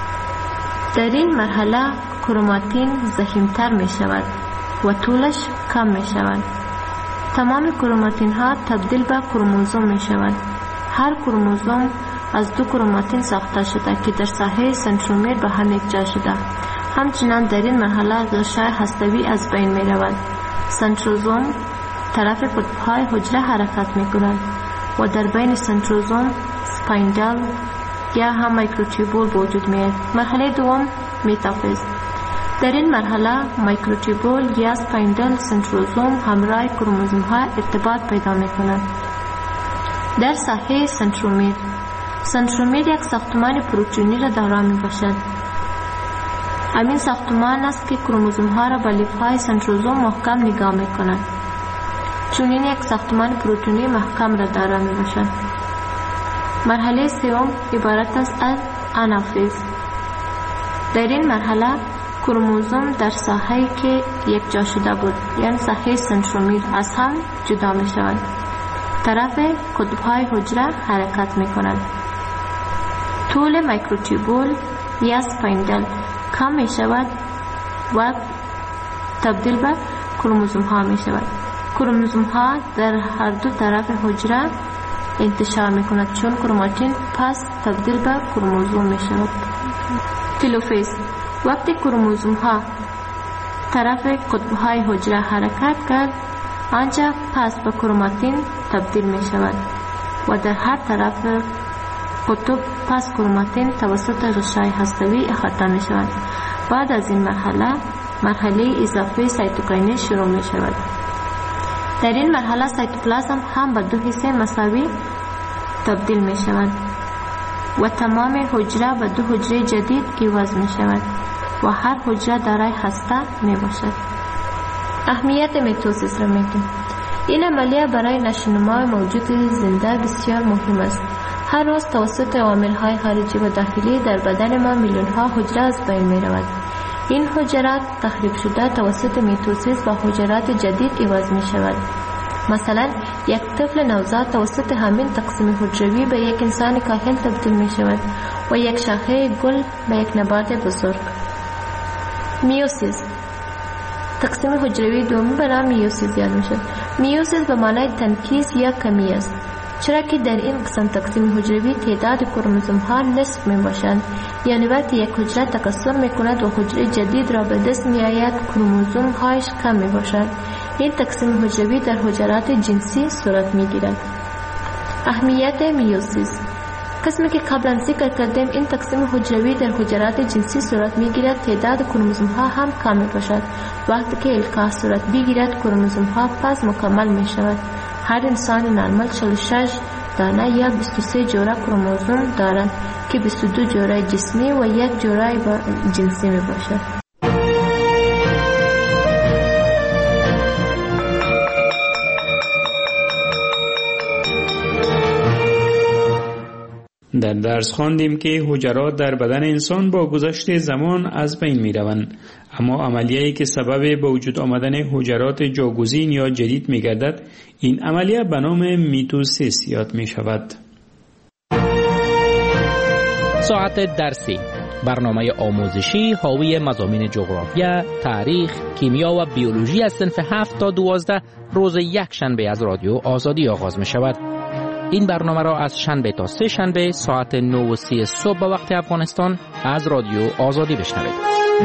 در این مرحله کروماتین ضخیم‌تر می شود و طولش کم می شود. تمام کروماتین ها تبدیل به کروموزوم می شود. هر کروموزوم از دو کروماتین ساخته شده که در ساحه سنترومیر به هم یکجا شده. همچنان در این مرحله غشای هسته‌ای از بین می رود. سنتروزوم طرف قطب‌های حجره حرکت می کند و در بین سنتروزوم سپایندل یا هم میکروتوبول وجود می آید. مرحله دوم میتافیز. در این مرحله میکروتوبول یا سپایندل سنتروزوم همراه کروموزوم ها ارتباط پیدا می کند. در ساحه سنترومیر، سنترومیر یک ساختمان پروتئینی را دارا می باشد. همین ساختمان است که کروموزوم ها را به لیف های سنتروزوم محکم نگاه می کند. چون این یک ساختمان پروتئینی محکم را دارا می باشد. مرحله سوم عبارت است از انافیز. در این مرحله کروموزوم در ساحه‌ای که یک جا شده بود یعنی ساحه سنترومیر از هم جدا می شود. طرف قطب‌های حجره حرکت می کند. طول میکروتوبول یا سپایندل کم می شود و تبدیل به کروموزوم ها می شود. کروموزوم ها در هر دو طرف حجره انتشار می کند چون کروماتین پس تبدیل به کروموزوم می شود. تلوفیز. وقتی کروموزوم ها طرف قطب های حجره حرکت کرد آنجا پس به کروماتین تبدیل می شود و در هر طرف قطب پس کروماتین توسط غشای هسته‌ای احاطه می شود. بعد از این مرحله مرحله اضافه سایتوکاینز شروع می شود. در این مرحله سایتوپلازم هم به دو حصه مساوی تبدیل می شود و تمام حجره به دو حجره جدید عوض می شود و هر حجره دارای هسته می باشد. اهمیت میتوسیس را میگیم. این عملیه برای نشوونما موجود زنده بسیار مهم است. هر روز توسط عوامل‌های خارجی و داخلی در بدن ما میلیون‌ها حجره از بین می رود. این حجرات تخریب شده توسط میتوسیس با حجرات جدید عوض می شود. مثلا یک طفل نوزاد توسط همین تقسیم حجروی به یک انسان کاهل تبدیل می شود و یک شاخه گل به یک نبات بزرگ. میوسیس. تقسیم حجروی دومی به نام میوسیس یاد می شود. میوسیس به معنای تنکیس یا کمی است، چرا که در این قسم تقسیم حجروی تعداد کروموزوم ها نصف می باشند. یعنی وقتی یک حجره تکثر می کند و حجره جدید را به دست می آید کروموزوم هایش کم می باشد. این تقسیم حجروی در حجرات جنسی صورت می گیرد. اهمیت میوسیس. قسمی که قبلا ذکر کردیم این تقسیم حجروی در حجرات جنسی صورت می گیرد تعداد کروموزوم ها هم کم می باشد. وقتی که القاح صورت بگیرد کروموزوم ها پس مکمل می شود. هر انسان نرمال چهل و شش دانه یا بیست و سه جوره کروموزوم دارند که بیست و دو جوره جسمی و یک جوره جنسی می باشد. در درس خواندیم که حجرات در بدن انسان با گذشت زمان از بین می روند، اما عملیه‌ای که سبب به وجود آمدن حجرات جاگزین یا جدید می گردد این عملیه به نام میتوسیس یاد می شود. ساعت درسی، برنامه آموزشی حاوی مضامین جغرافیا، تاریخ، کیمیا و بیولوژی از صنف هفت تا دوازده روز یک شنبه از رادیو آزادی آغاز می شود. این برنامه را از شنبه تا سه شنبه ساعت نه و سی صبح به وقت افغانستان از رادیو آزادی بشنوید.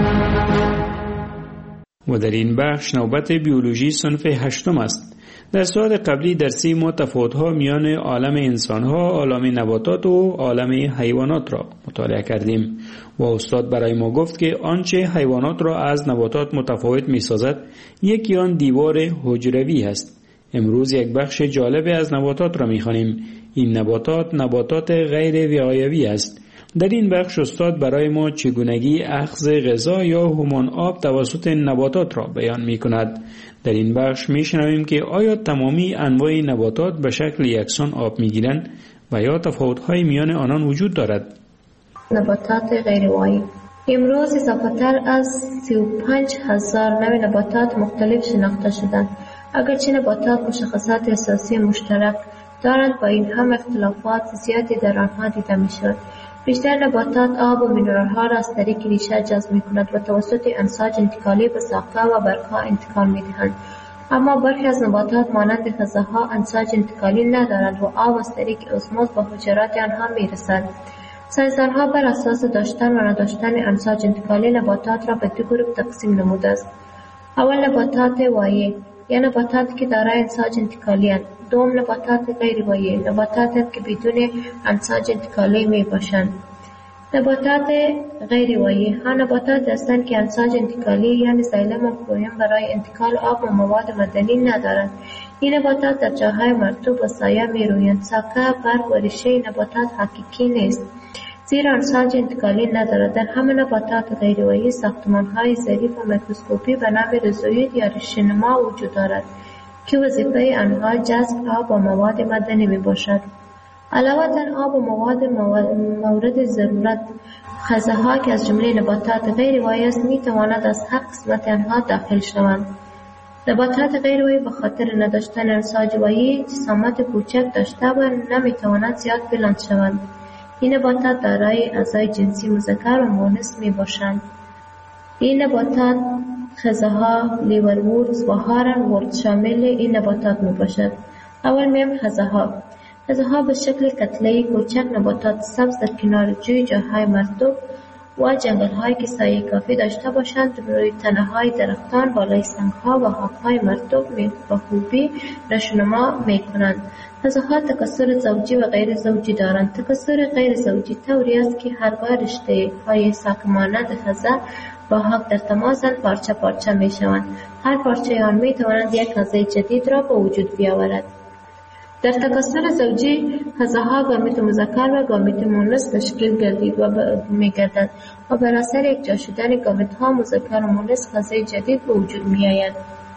و در این بخش نوبت بیولوژی صنف هشتم است. در ساعت قبلی درسی ما تفاوت‌ها میان عالم انسان‌ها، عالم نباتات و عالم حیوانات را مطالعه کردیم و استاد برای ما گفت که آنچه حیوانات را از نباتات متفاوت می سازد یکی آن دیوار حجروی است. امروز یک بخش جالب از نباتات را می خوانیم. این نباتات نباتات غیر وقایوی است. در این بخش استاد برای ما چگونگی اخذ غذا یا همان آب توسط نباتات را بیان می کند. در این بخش می شنویم که آیا تمامی انواع نباتات به شکل یکسان آب می گیرند و یا تفاوت‌های میان آنان وجود دارد؟ نباتات غیروایی امروز اضافه‌تر از سی و پنج هزار نوع نباتات مختلف شناخته شدند. اگرچه نباتات مشخصات اساسی مشترک دارند، با این هم اختلافات زیادی در آنها دیده می‌شود. بیشتر نباتات آب و مینرال‌ها را از طریق ریشه جذب می‌کنند و توسط امواج انتقالی به ساقه و برگ‌ها انتقال می‌دهند. اما برخی از نباتات مانند خزه‌ها امواج انتقالی ندارند و آب از طریق اسموز به حجرات آنها می‌رسد. ساینسدان‌ها بر اساس داشتن و نداشتن امواج انتقالی نباتات را به دو گروه تقسیم نموده است. اول نباتات وایع یا نباتاتی که دارای امواج انتقالی اند. دوم نباتات غیر وایع، نباتاتی که بدون امواج انتقالی می باشند. نباتات غیر وایع ها نباتات هستند که امواج انتقالی یعنی زایلم و فلویم برای انتقال آب و مواد معدنی ندارند. این نباتات در جاهای مرطوب و سایه می رویند. ساقه، برگ و ریشه نباتات حقیقی نیست، زیرا امواج انتقالی ندارد. در همه نباتات غیر وایع ساختمان‌های ظریف و میکروسکوپی به نام ریزوید یا ریشه‌نما وجود دارد که وظیفه آنها جذب آب و مواد معدنی می باشد. علاوه آب و مواد مورد ضرورت خزه‌ها که از جمله نباتات غیر وایع است می تواند از هر قسمت آنها داخل شوند. نباتات غیر وایع به خاطر نداشتن امواج وایع جسامت کوچک داشته و نمی توانند زیاد بلند شوند. این نباتات دارای اعضای جنسی مذکر و مؤنث می باشند. این نباتات خزه‌ها، لیوروردز و هارن‌ورد شامل این نباتات می باشد. اول میم خزه‌ها. خزه‌ها به شکل کتله‌ای کوچک نباتات سبز در کنار جوی، جاهای مرطوب و جنگل‌هایی که سایه کافی داشته باشند روی تنه‌های درختان، بالای سنگ‌ها و خاک‌های مرطوب به خوبی نشوونما می‌کنند. خزه‌ها تکثر زوجی و غیر زوجی دارند. تکثر غیر زوجی طوری است که هرگاه رشته‌های ساک مانند خزه با خاک در تماسند پارچه پارچه می‌شوند. هر پارچه آن می‌تواند یک خزه جدید را به وجود بیاورد. در تکثر زوجی خزه‌ها گامیت مذکر و گامیت مؤنث تشکیل گردید و می‌گردد و بر اثر یکجا شدن گامیت‌ها مذکر و مؤنث خزه جدید به وجود می‌آید.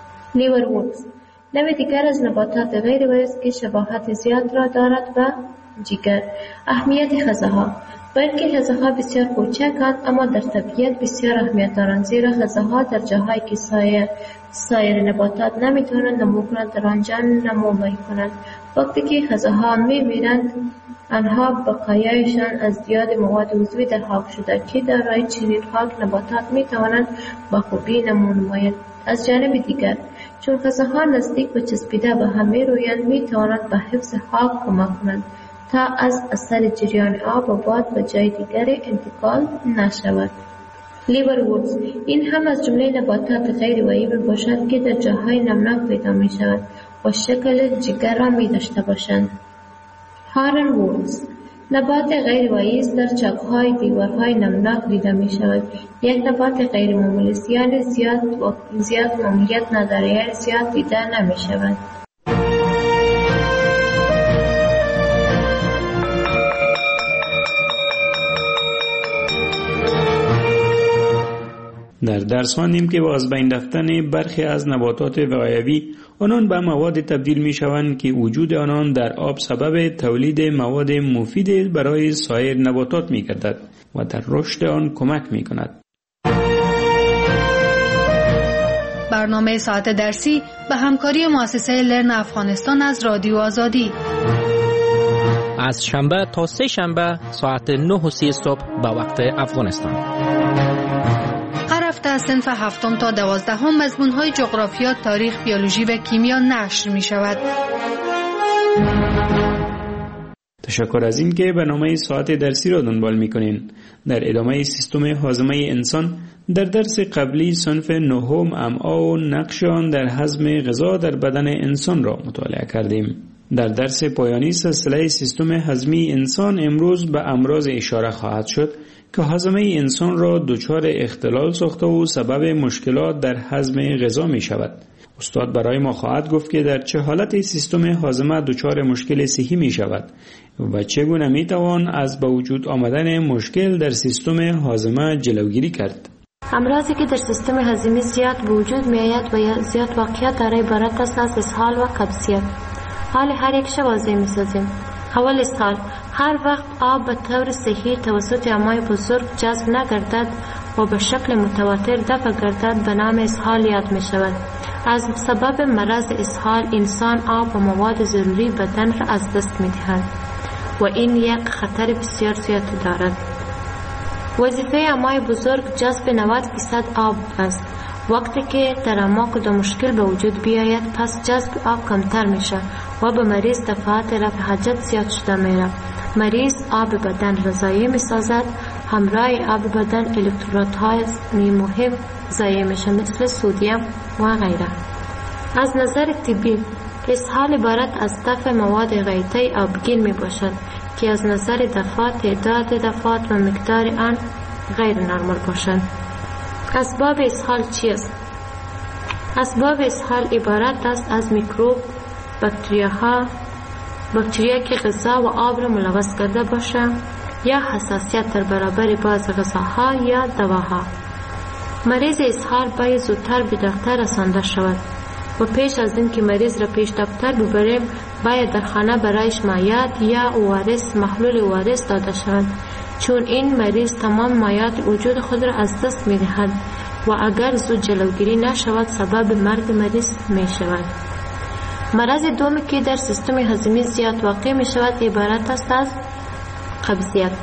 لیوروردز نوع دیگر از نباتات غیر وایع است که شباهت زیاد را دارد به جگر. اهمیت خزه‌ها. بلکه خزه‌ها بسیار کوچکند اما در طبیعت بسیار اهمیت دارند، زیرا خزه‌ها در جاهایی که سایر سایر نباتات نمیتوانند نمو کنند در آنجا نمو میکنند. وقتی که خزه‌ها میمیرند آنها بقایایشان از زیاد مواد عضوی در خاک شده که در رای چنین خاک نباتات میتوانند با خوبی نمو نمایند. از جانب دیگر چون خزه‌ها نزدیک به چسبیده به هم میرویند میتوانند به حفظ خاک کمک کنند تا از اثر جریان آب و باد به جای دیگری انتقال نشود. لیوروردز این هم از جمله نباتات غیر وایع باشد که در جاهای نمناک پیدا می شود و شکل جگر را می داشته باشند. هارن‌وردز نبات غیر وایع است، در چاک‌های دیوارهای نمناک دیده می شود. یک نبات غیر معمولی است، یعنی زیاد و زیاد معمولیت ندارد، یعنی زیاد دیده نمی شود. در درس خواندیم که با از بین رفتن برخی از نباتات وقایوی آنان به مواد تبدیل می شوند که وجود آنان در آب سبب تولید مواد مفید برای سایر نباتات می گردد و در رشد آن کمک می کند. برنامه ساعت درسی به همکاری مؤسسه لرن افغانستان از رادیو آزادی از شنبه تا سه شنبه ساعت نه و سی صبح به وقت افغانستان. هر هفته از صنف هفتم تا دوازدهم مضمون‌های جغرافیا، تاریخ، بیولوژی و کیمیا نشر می شود. تشکر از این که برنامه ساعت درسی را دنبال می کنین. در ادامه سیستم هاضمه انسان در درس قبلی صنف نهم امعا و نقش آن در هضم غذا در بدن انسان را مطالعه کردیم. در درس پایانی سلسله سیستم هضمی انسان امروز به امراض اشاره خواهد شد که هاضمه انسان را دچار اختلال ساخته و سبب مشکلات در هضم غذا می شود. استاد برای ما خواهد گفت که در چه حالت سیستم هاضمه دچار مشکل صحی می شود و چگونه می توان از به وجود آمدن مشکل در سیستم هاضمه جلوگیری کرد. امراضی که در سیستم هضمی زیاد به وجود می آید و زیاد واقعیت دارای عبارت است از اسهال و قبضیت. حال هر یک شب واضح می سازیم. اول اسهال، هر وقت آب به طور صحیح توسط امعای بزرگ جذب نگردد و به شکل متواتر دفع گردد به نام اسهال یاد می شود. از سبب مرض اسهال انسان آب و مواد ضروری بدن را از دست می دهد و این یک خطر بسیار زیاد دارد. وظیفه امعای بزرگ جذب نود درصد آب است. وقتی که در اما کدام مشکل به وجود بیاید پس جذب آب کمتر میشه و به مریض دفعات رفع حاجت زیاد شده میره. مریض آب بدن را ضایع میسازد. همراه آب بدن الکترودهای مهم ضایع میشه مثل سدیم و غیره. از نظر طبی اسهال عبارت از دفع مواد غیطی آبگین می باشد که از نظر دفعات تعداد دفعات و مقدار آن غیر نرمال باشند. اسباب اسهال چیست؟ اسباب اسهال عبارت است از میکروب، باکتریاها، باکتریا که غذا و آب را ملوث کرده باشه یا حساسیت در برابر بعض غذاها یا دواها. مریض اسهال باید زودتر به دکتر رسانده شود و پیش از این که مریض را پیش دکتر ببریم باید در خانه برایش مایعات یا اوارس محلول اوارس داده شود، چون این مریض تمام مایعات وجود خود را از دست می دهد و اگر زود جلوگیری نشود سبب مرگ مریض می شود. مرض دومی که در سیستم هضمی زیاد واقع می شود عبارت است از قبضیت.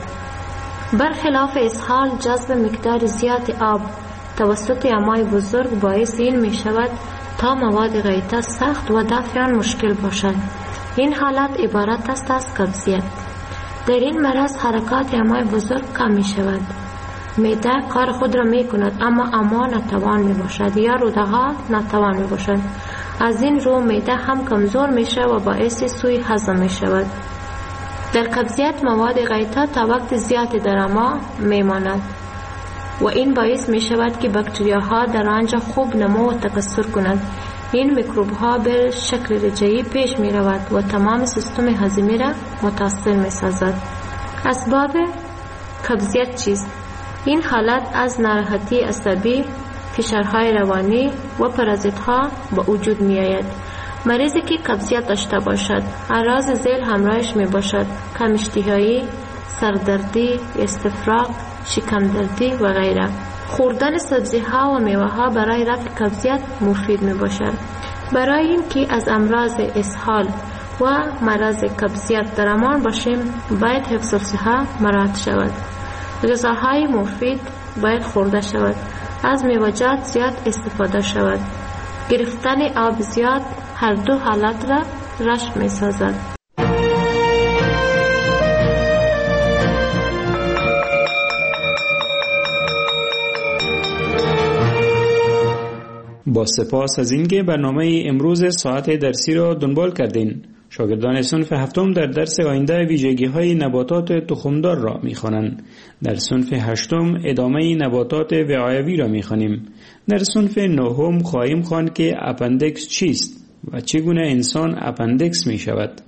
برخلاف اسهال جذب مقدار زیاد آب توسط امعای بزرگ باعث این می شود تا مواد غیطه سخت و دفع آن مشکل باشد. این حالت عبارت است از قبضیت. در این مرض حرکات امعای بزرگ کم می شود. معده کار خود را می کند اما اما نتوان می باشد یا روده ها نتوان می باشد. از این رو معده هم کمزور می شود و باعث سوء هضم می شود. در قبضیت مواد غیطه تا وقت زیادی در اما می ماند و این باعث می شود که باکتریاها در آنجا خوب نمو و تکثر کنند. این میکروب ها به شکل رجعی پیش می رود و تمام سیستم هضمی را متاثر می سازد. اسباب قبضیت چیست؟ این حالت از ناراحتی عصبی، فشارهای روانی و پرازیت ها به وجود می آید. مریضی که قبضیت داشته باشد اعراض ذیل همراهش می باشد: کم اشتهایی، سردردی، استفراغ، شکم دردی و غیره. خوردن سبزی ها و میوه ها برای رفع قبضیت مفید می باشد. برای اینکه از امراض اسهال و مرض قبضیت در امان باشیم باید حفظ الصحه مراعات شود. غذاهای مفید باید خورده شود. از میوه‌جات زیاد استفاده شود. گرفتن آب زیاد هر دو حالت را رشد می سازد. با سپاس از اینکه برنامه امروز ساعت درسی را دنبال کردین. شاگردان صنف هفتم در درس آینده ویژگی‌های نباتات تخمدار را می‌خوانند. در صنف هشتم ادامه نباتات وعایوی را می‌خوانیم. در صنف نهم خواهیم خواند که اپندکس چیست و چگونه انسان اپندکس می‌شود.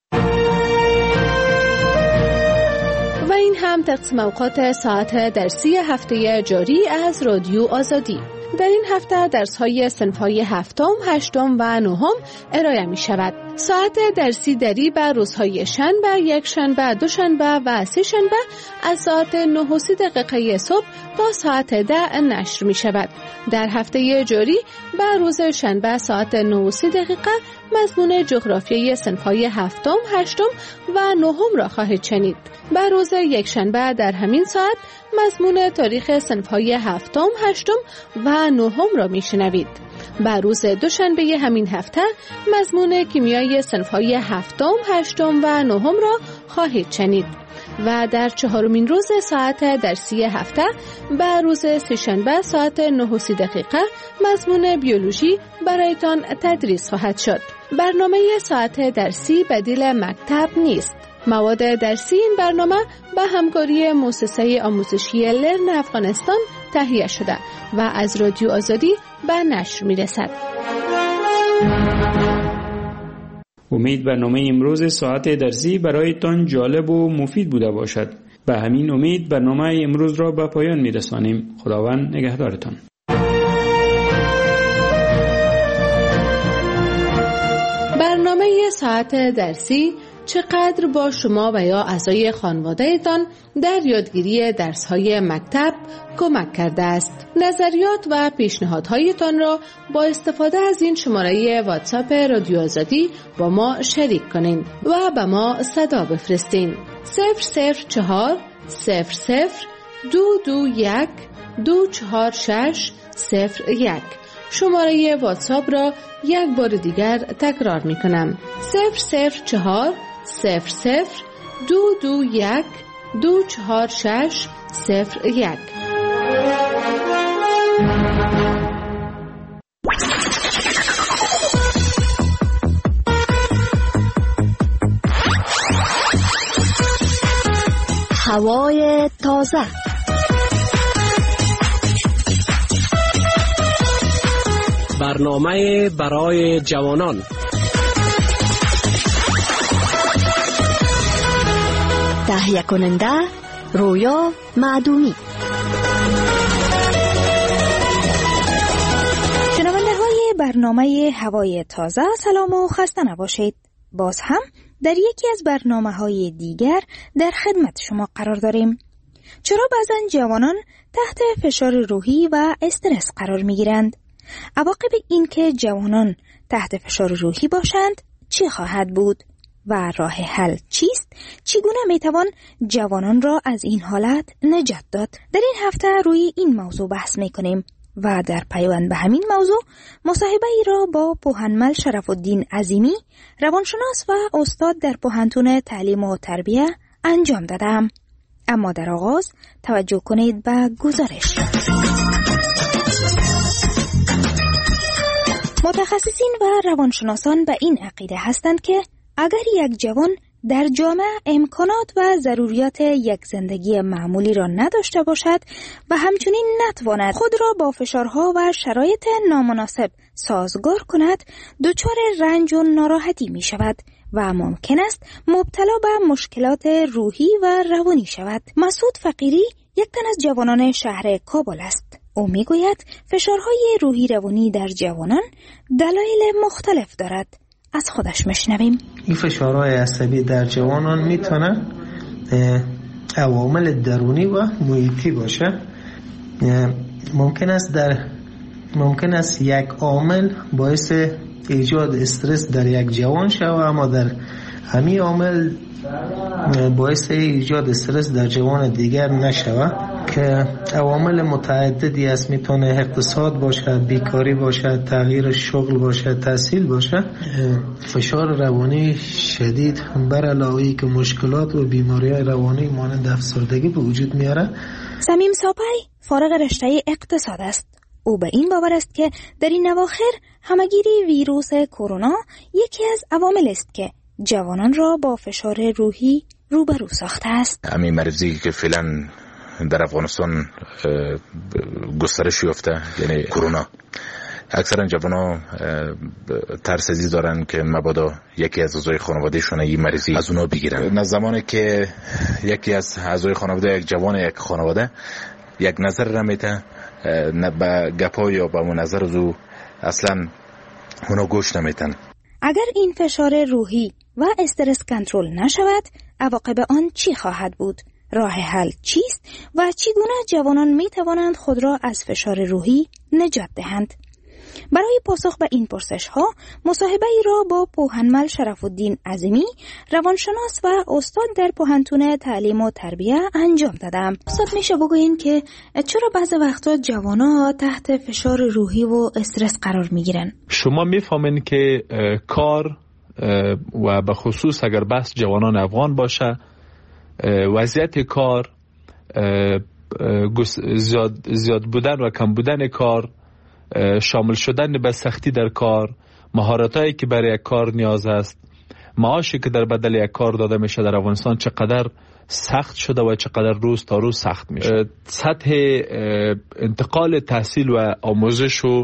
و این هم تقسیم اوقات ساعت درسی هفته جاری از رادیو آزادی. در این هفته درس‌های صنف‌های هفتم، هشتم و نهم ارائه می‌شود. ساعت درسی دری بر روزهای شنبه، یک شنبه، دو شنبه و سه شنبه از ساعت نه و سی دقیقه صبح تا ساعت ده نشر می‌شود. در هفته جاری بر روز شنبه ساعت نه و سی دقیقه مضمون جغرافیای صنف‌های هفتم، هشتم و نهم را خواهید شنید. بر روز یک شنبه در همین ساعت مضمون تاریخ صنف‌های هفتم، هشتم و نهم را میشنوید. بر روز دوشنبه همین هفته مضمون کیمیای صنف‌های هفتم، هشتم و نهم را خواهید شنید. و در چهارمین روز ساعت درسی هفته بر روز سه‌شنبه ساعت نه و سی دقیقه مضمون بیولوژی برایتان تدریس خواهد شد. برنامه ساعت درسی بدیل مکتب نیست. مواد درسی این برنامه به همکاری مؤسسه آموزشی لرن افغانستان تهیه شده و از رادیو آزادی به نشر می رسد. امید برنامه امروز ساعت درسی برایتان جالب و مفید بوده باشد. به همین امید برنامه امروز را به پایان می رسانیم. خداوند نگهدارتان. برنامه ساعت درسی چقدر با شما و یا اعضای خانواده‌تان در یادگیری درس‌های مکتب کمک کرده است. نظریات و پیشنهادهایتان را با استفاده از این شماره واتساپ رادیو آزادی با ما شریک کنین و به ما صدا بفرستین. صفر صفر چهار صفر صفر دو دو یک دو چهار شش صفر یک. شماره واتساپ را یک بار دیگر تکرار می کنم. صفر صفر چهار صفر صفر دو دو یک دو چهار شش صفر یک. هوای تازه. برنامه برای جوانان. تهیه کننده رویا معدومی. شنونده های برنامه هوای تازه، سلام و خسته نباشید. باز هم در یکی از برنامه های دیگر در خدمت شما قرار داریم. چرا بعضن جوانان تحت فشار روحی و استرس قرار می گیرند؟ عواقب این که جوانان تحت فشار روحی باشند چی خواهد بود؟ و راه حل چیست؟ چگونه میتوان جوانان را از این حالت نجات داد؟ در این هفته روی این موضوع بحث میکنیم و در پیوند به همین موضوع مصاحبه ای را با پوهنمل شرف الدین عظیمی، روانشناس و استاد در پوهنتون تعلیم و تربیه انجام دادم. اما در آغاز توجه کنید به گزارش. متخصصین و روانشناسان به این عقیده هستند که اگر یک جوان در جامعه امکانات و ضروریات یک زندگی معمولی را نداشته باشد و همچنین نتواند خود را با فشارها و شرایط نامناسب سازگار کند، دچار رنج و ناراحتی می شود و ممکن است مبتلا به مشکلات روحی و روانی شود. مسعود فقیری یک تن از جوانان شهر کابل است. او می گوید فشارهای روحی روانی در جوانان دلایل مختلف دارد. از خودش مشنویم. این فشارهای عصبی در جوانان میتونه عوامل درونی و محیطی باشه. ممکن است در ممکن است یک عامل باعث ایجاد استرس در یک جوان شود، اما در همین عامل باعث ایجاد استرس در جوان دیگر نشود که عوامل متعددی است. میتونه اقتصاد باشه، بیکاری باشه، تغییر شغل باشه، تحصیل باشه. فشار روانی شدید بر علاوه که مشکلات و بیماری‌های روانی مانند افسردگی به وجود میاره. صمیم ساپای فارغ رشته اقتصاد است. او به این باور است که در این اواخر همگیری ویروس کرونا یکی از عوامل است که جوانان را با فشار روحی روبرو ساخته است. همین مرضی که فعلا در افغانستان گسترش یافته، یعنی کرونا، اکثرا جوان‌ها ترس ازی دارن که مبادا یکی از اعضای خانوادهشون این مرضی از اونا بگیرن. نه زمانی که یکی از اعضای خانواده، یک جوان یک خانواده یک نظر را میته، نه به گپا یا به نظر از او اصلا اونا گوش نمیتن. اگر این فشار روحی و استرس کنترل نشود، عواقب آن چی خواهد بود؟ راه حل چیست و چگونه جوانان می توانند خود را از فشار روحی نجات دهند؟ برای پاسخ به این پرسش ها مصاحبه ای را با پوهنمل شرف الدین عظیمی، روانشناس و استاد در پوهنتون تعلیم و تربیه انجام دادم. استاد میشه بگوین که چرا بعضی وقتا جوانا تحت فشار روحی و استرس قرار میگیرن؟ شما میفهمین که کار و به خصوص اگر بحث جوانان افغان باشه، وضعیت کار، زیاد, زیاد بودن و کم بودن کار، شامل شدن به سختی در کار، مهارتایی که برای یک کار نیاز است، معاشی که در بدل یک کار داده میشه در افغانستان چقدر سخت شده و چقدر روز تا روز سخت میشه. سطح انتقال تحصیل و آموزش و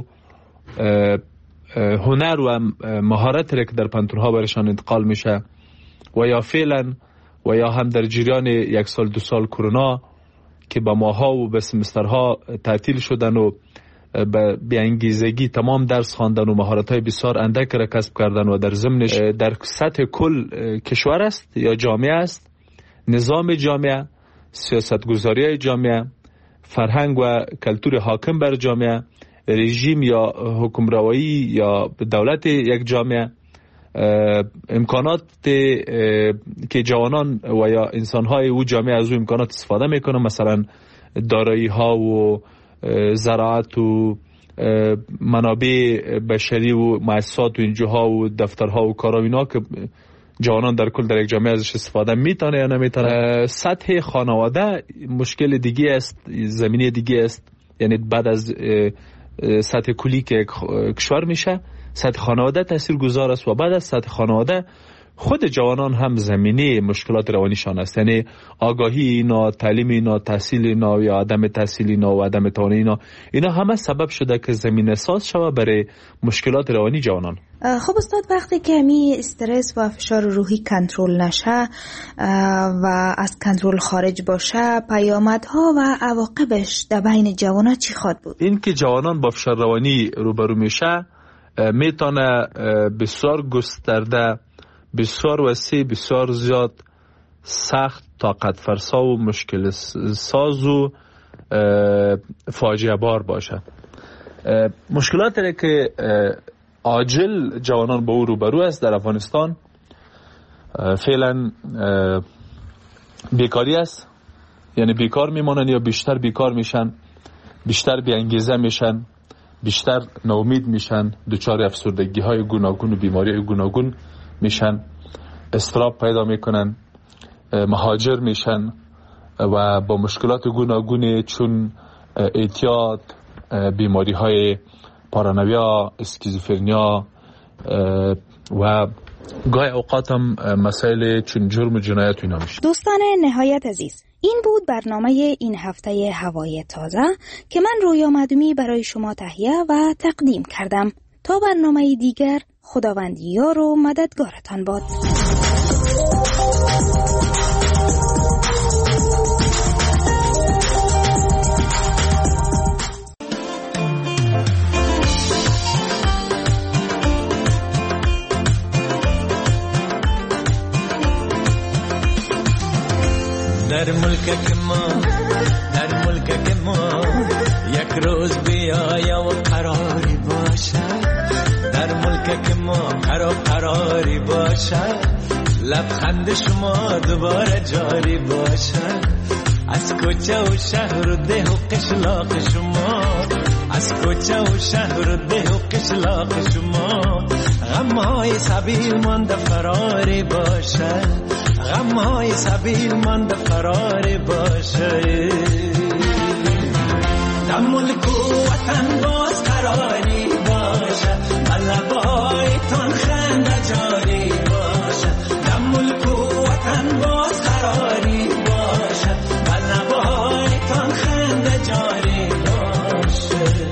هنر و مهارتی که در پانتون‌ها برشان انتقال میشه و یا فعلا و یا هم در جریان یک سال دو سال کرونا که با ماها و به سمسترها تعطیل شدن و به انگیزگی تمام درس خواندن و مهارت‌های بسیار اندک را کسب کردن و در ضمنش در سطح کل کشور است یا جامعه است، نظام جامعه، سیاستگذاری جامعه، فرهنگ و کلتور حاکم بر جامعه، رژیم یا حکمروایی یا دولت یک جامعه، امکانات که جوانان و یا انسان‌های او جامعه از او امکانات استفاده میکنن، مثلا دارایی ها و زراعت و منابع بشری و مؤسسات و اینجاها و دفترها و کارا اینا که جوانان در کل در یک جامعه ازش استفاده میتونه یا نمیتونه. سطح خانواده مشکل دیگه است، زمینه دیگه است، یعنی بعد از سطح کلی که کشور میشه سطح خانواده تاثیر گذار است و بعد از سطح خانواده خود جوانان هم زمینه مشکلات روانیشان است، یعنی آگاهی اینا، تعلیم اینا، تحصیل اینا یا عدم تحصیل اینا و عدم توانایی اینا اینا همه سبب شده که زمینه ساز شود برای مشکلات روانی جوانان. خب استاد، وقتی که می استرس و فشار روحی کنترل نشه و از کنترل خارج باشه، پیامدها و عواقبش در بین جوانان چی خواهد بود؟ این که جوانان با فشار روانی روبرو میشه میتونه بسیار گسترده، بسیار وسیع، بسیار زیاد، سخت، طاقت فرسا و مشکل ساز و فاجعه بار باشه. مشکلاتی که عاجل جوانان با او روبرو است در افغانستان فعلا بیکاری است، یعنی بیکار میمونن یا بیشتر بیکار میشن، بیشتر بی انگیزه میشن، بیشتر ناامید میشن، دچار افسردگی های گوناگون و بیماری های گوناگون میشن، اضطراب پیدا میکنن، مهاجر میشن و با مشکلات گوناگون چون اعتیاد، بیماری های پارانویا، اسکیزوفرنیا و گاهی اوقات هم مسائل چون جرم و جنایت اینا میشه. دوستان نهایت عزیز، این بود برنامه این هفته هوای تازه که من رویا مدومی برای شما تهیه و تقدیم کردم. تا برنامه دیگر، خداوند یار و مددگارتان باد. در ملک ما در ملک ما یک روز بیایا و قراری باشه، در ملک ما قرار قراری باشه، لبخند شما دوباره جاری باشه، از کوچه و شهر و ده و قشلاق شما، از کوچه و شهر و ده و قشلاق شما، غمهای سبیل مانده فراری باشه، غمهای سبیل مانده فراری باشه، در ملک و وطن باز قراری باشه، لبایتان خنده جاری باشه، در ملک و وطن باز قراری باشه، لبایتان خنده جاری باشه.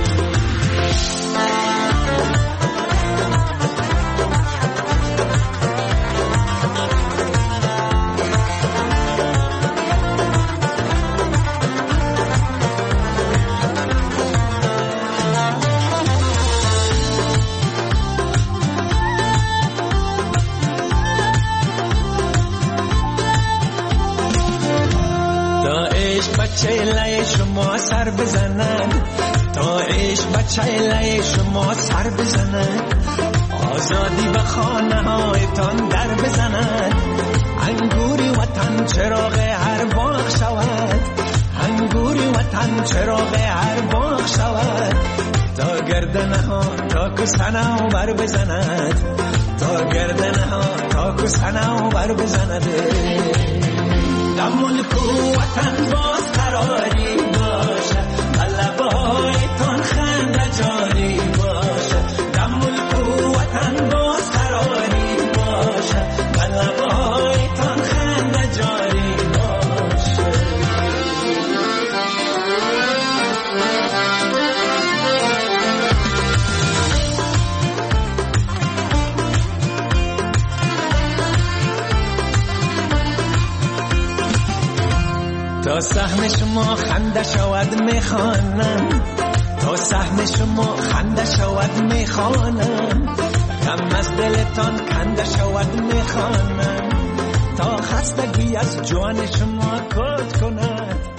بچه لای شما سر بزنن، تا عشق بچه لای شما سر بزنن، آزادی به خانه هایتان در بزنن، انگوری وطن چراغ هر باغ شود، انگوری وطن چراغ هر باغ شود، تا گردنه ها تا کسنه ها بر بزند، تا گردنه ها تا کسنه ها بر بزند، در ملک و وطن باز قراری باشه، لبایتان خنده جاری باشه، در ملک و تا سهم شما خنده شود میخوانم، تا سهم شما خنده شود میخوانم، غم از دلتان کنده شود میخوانم، تا خستگی از جان شما کج کند.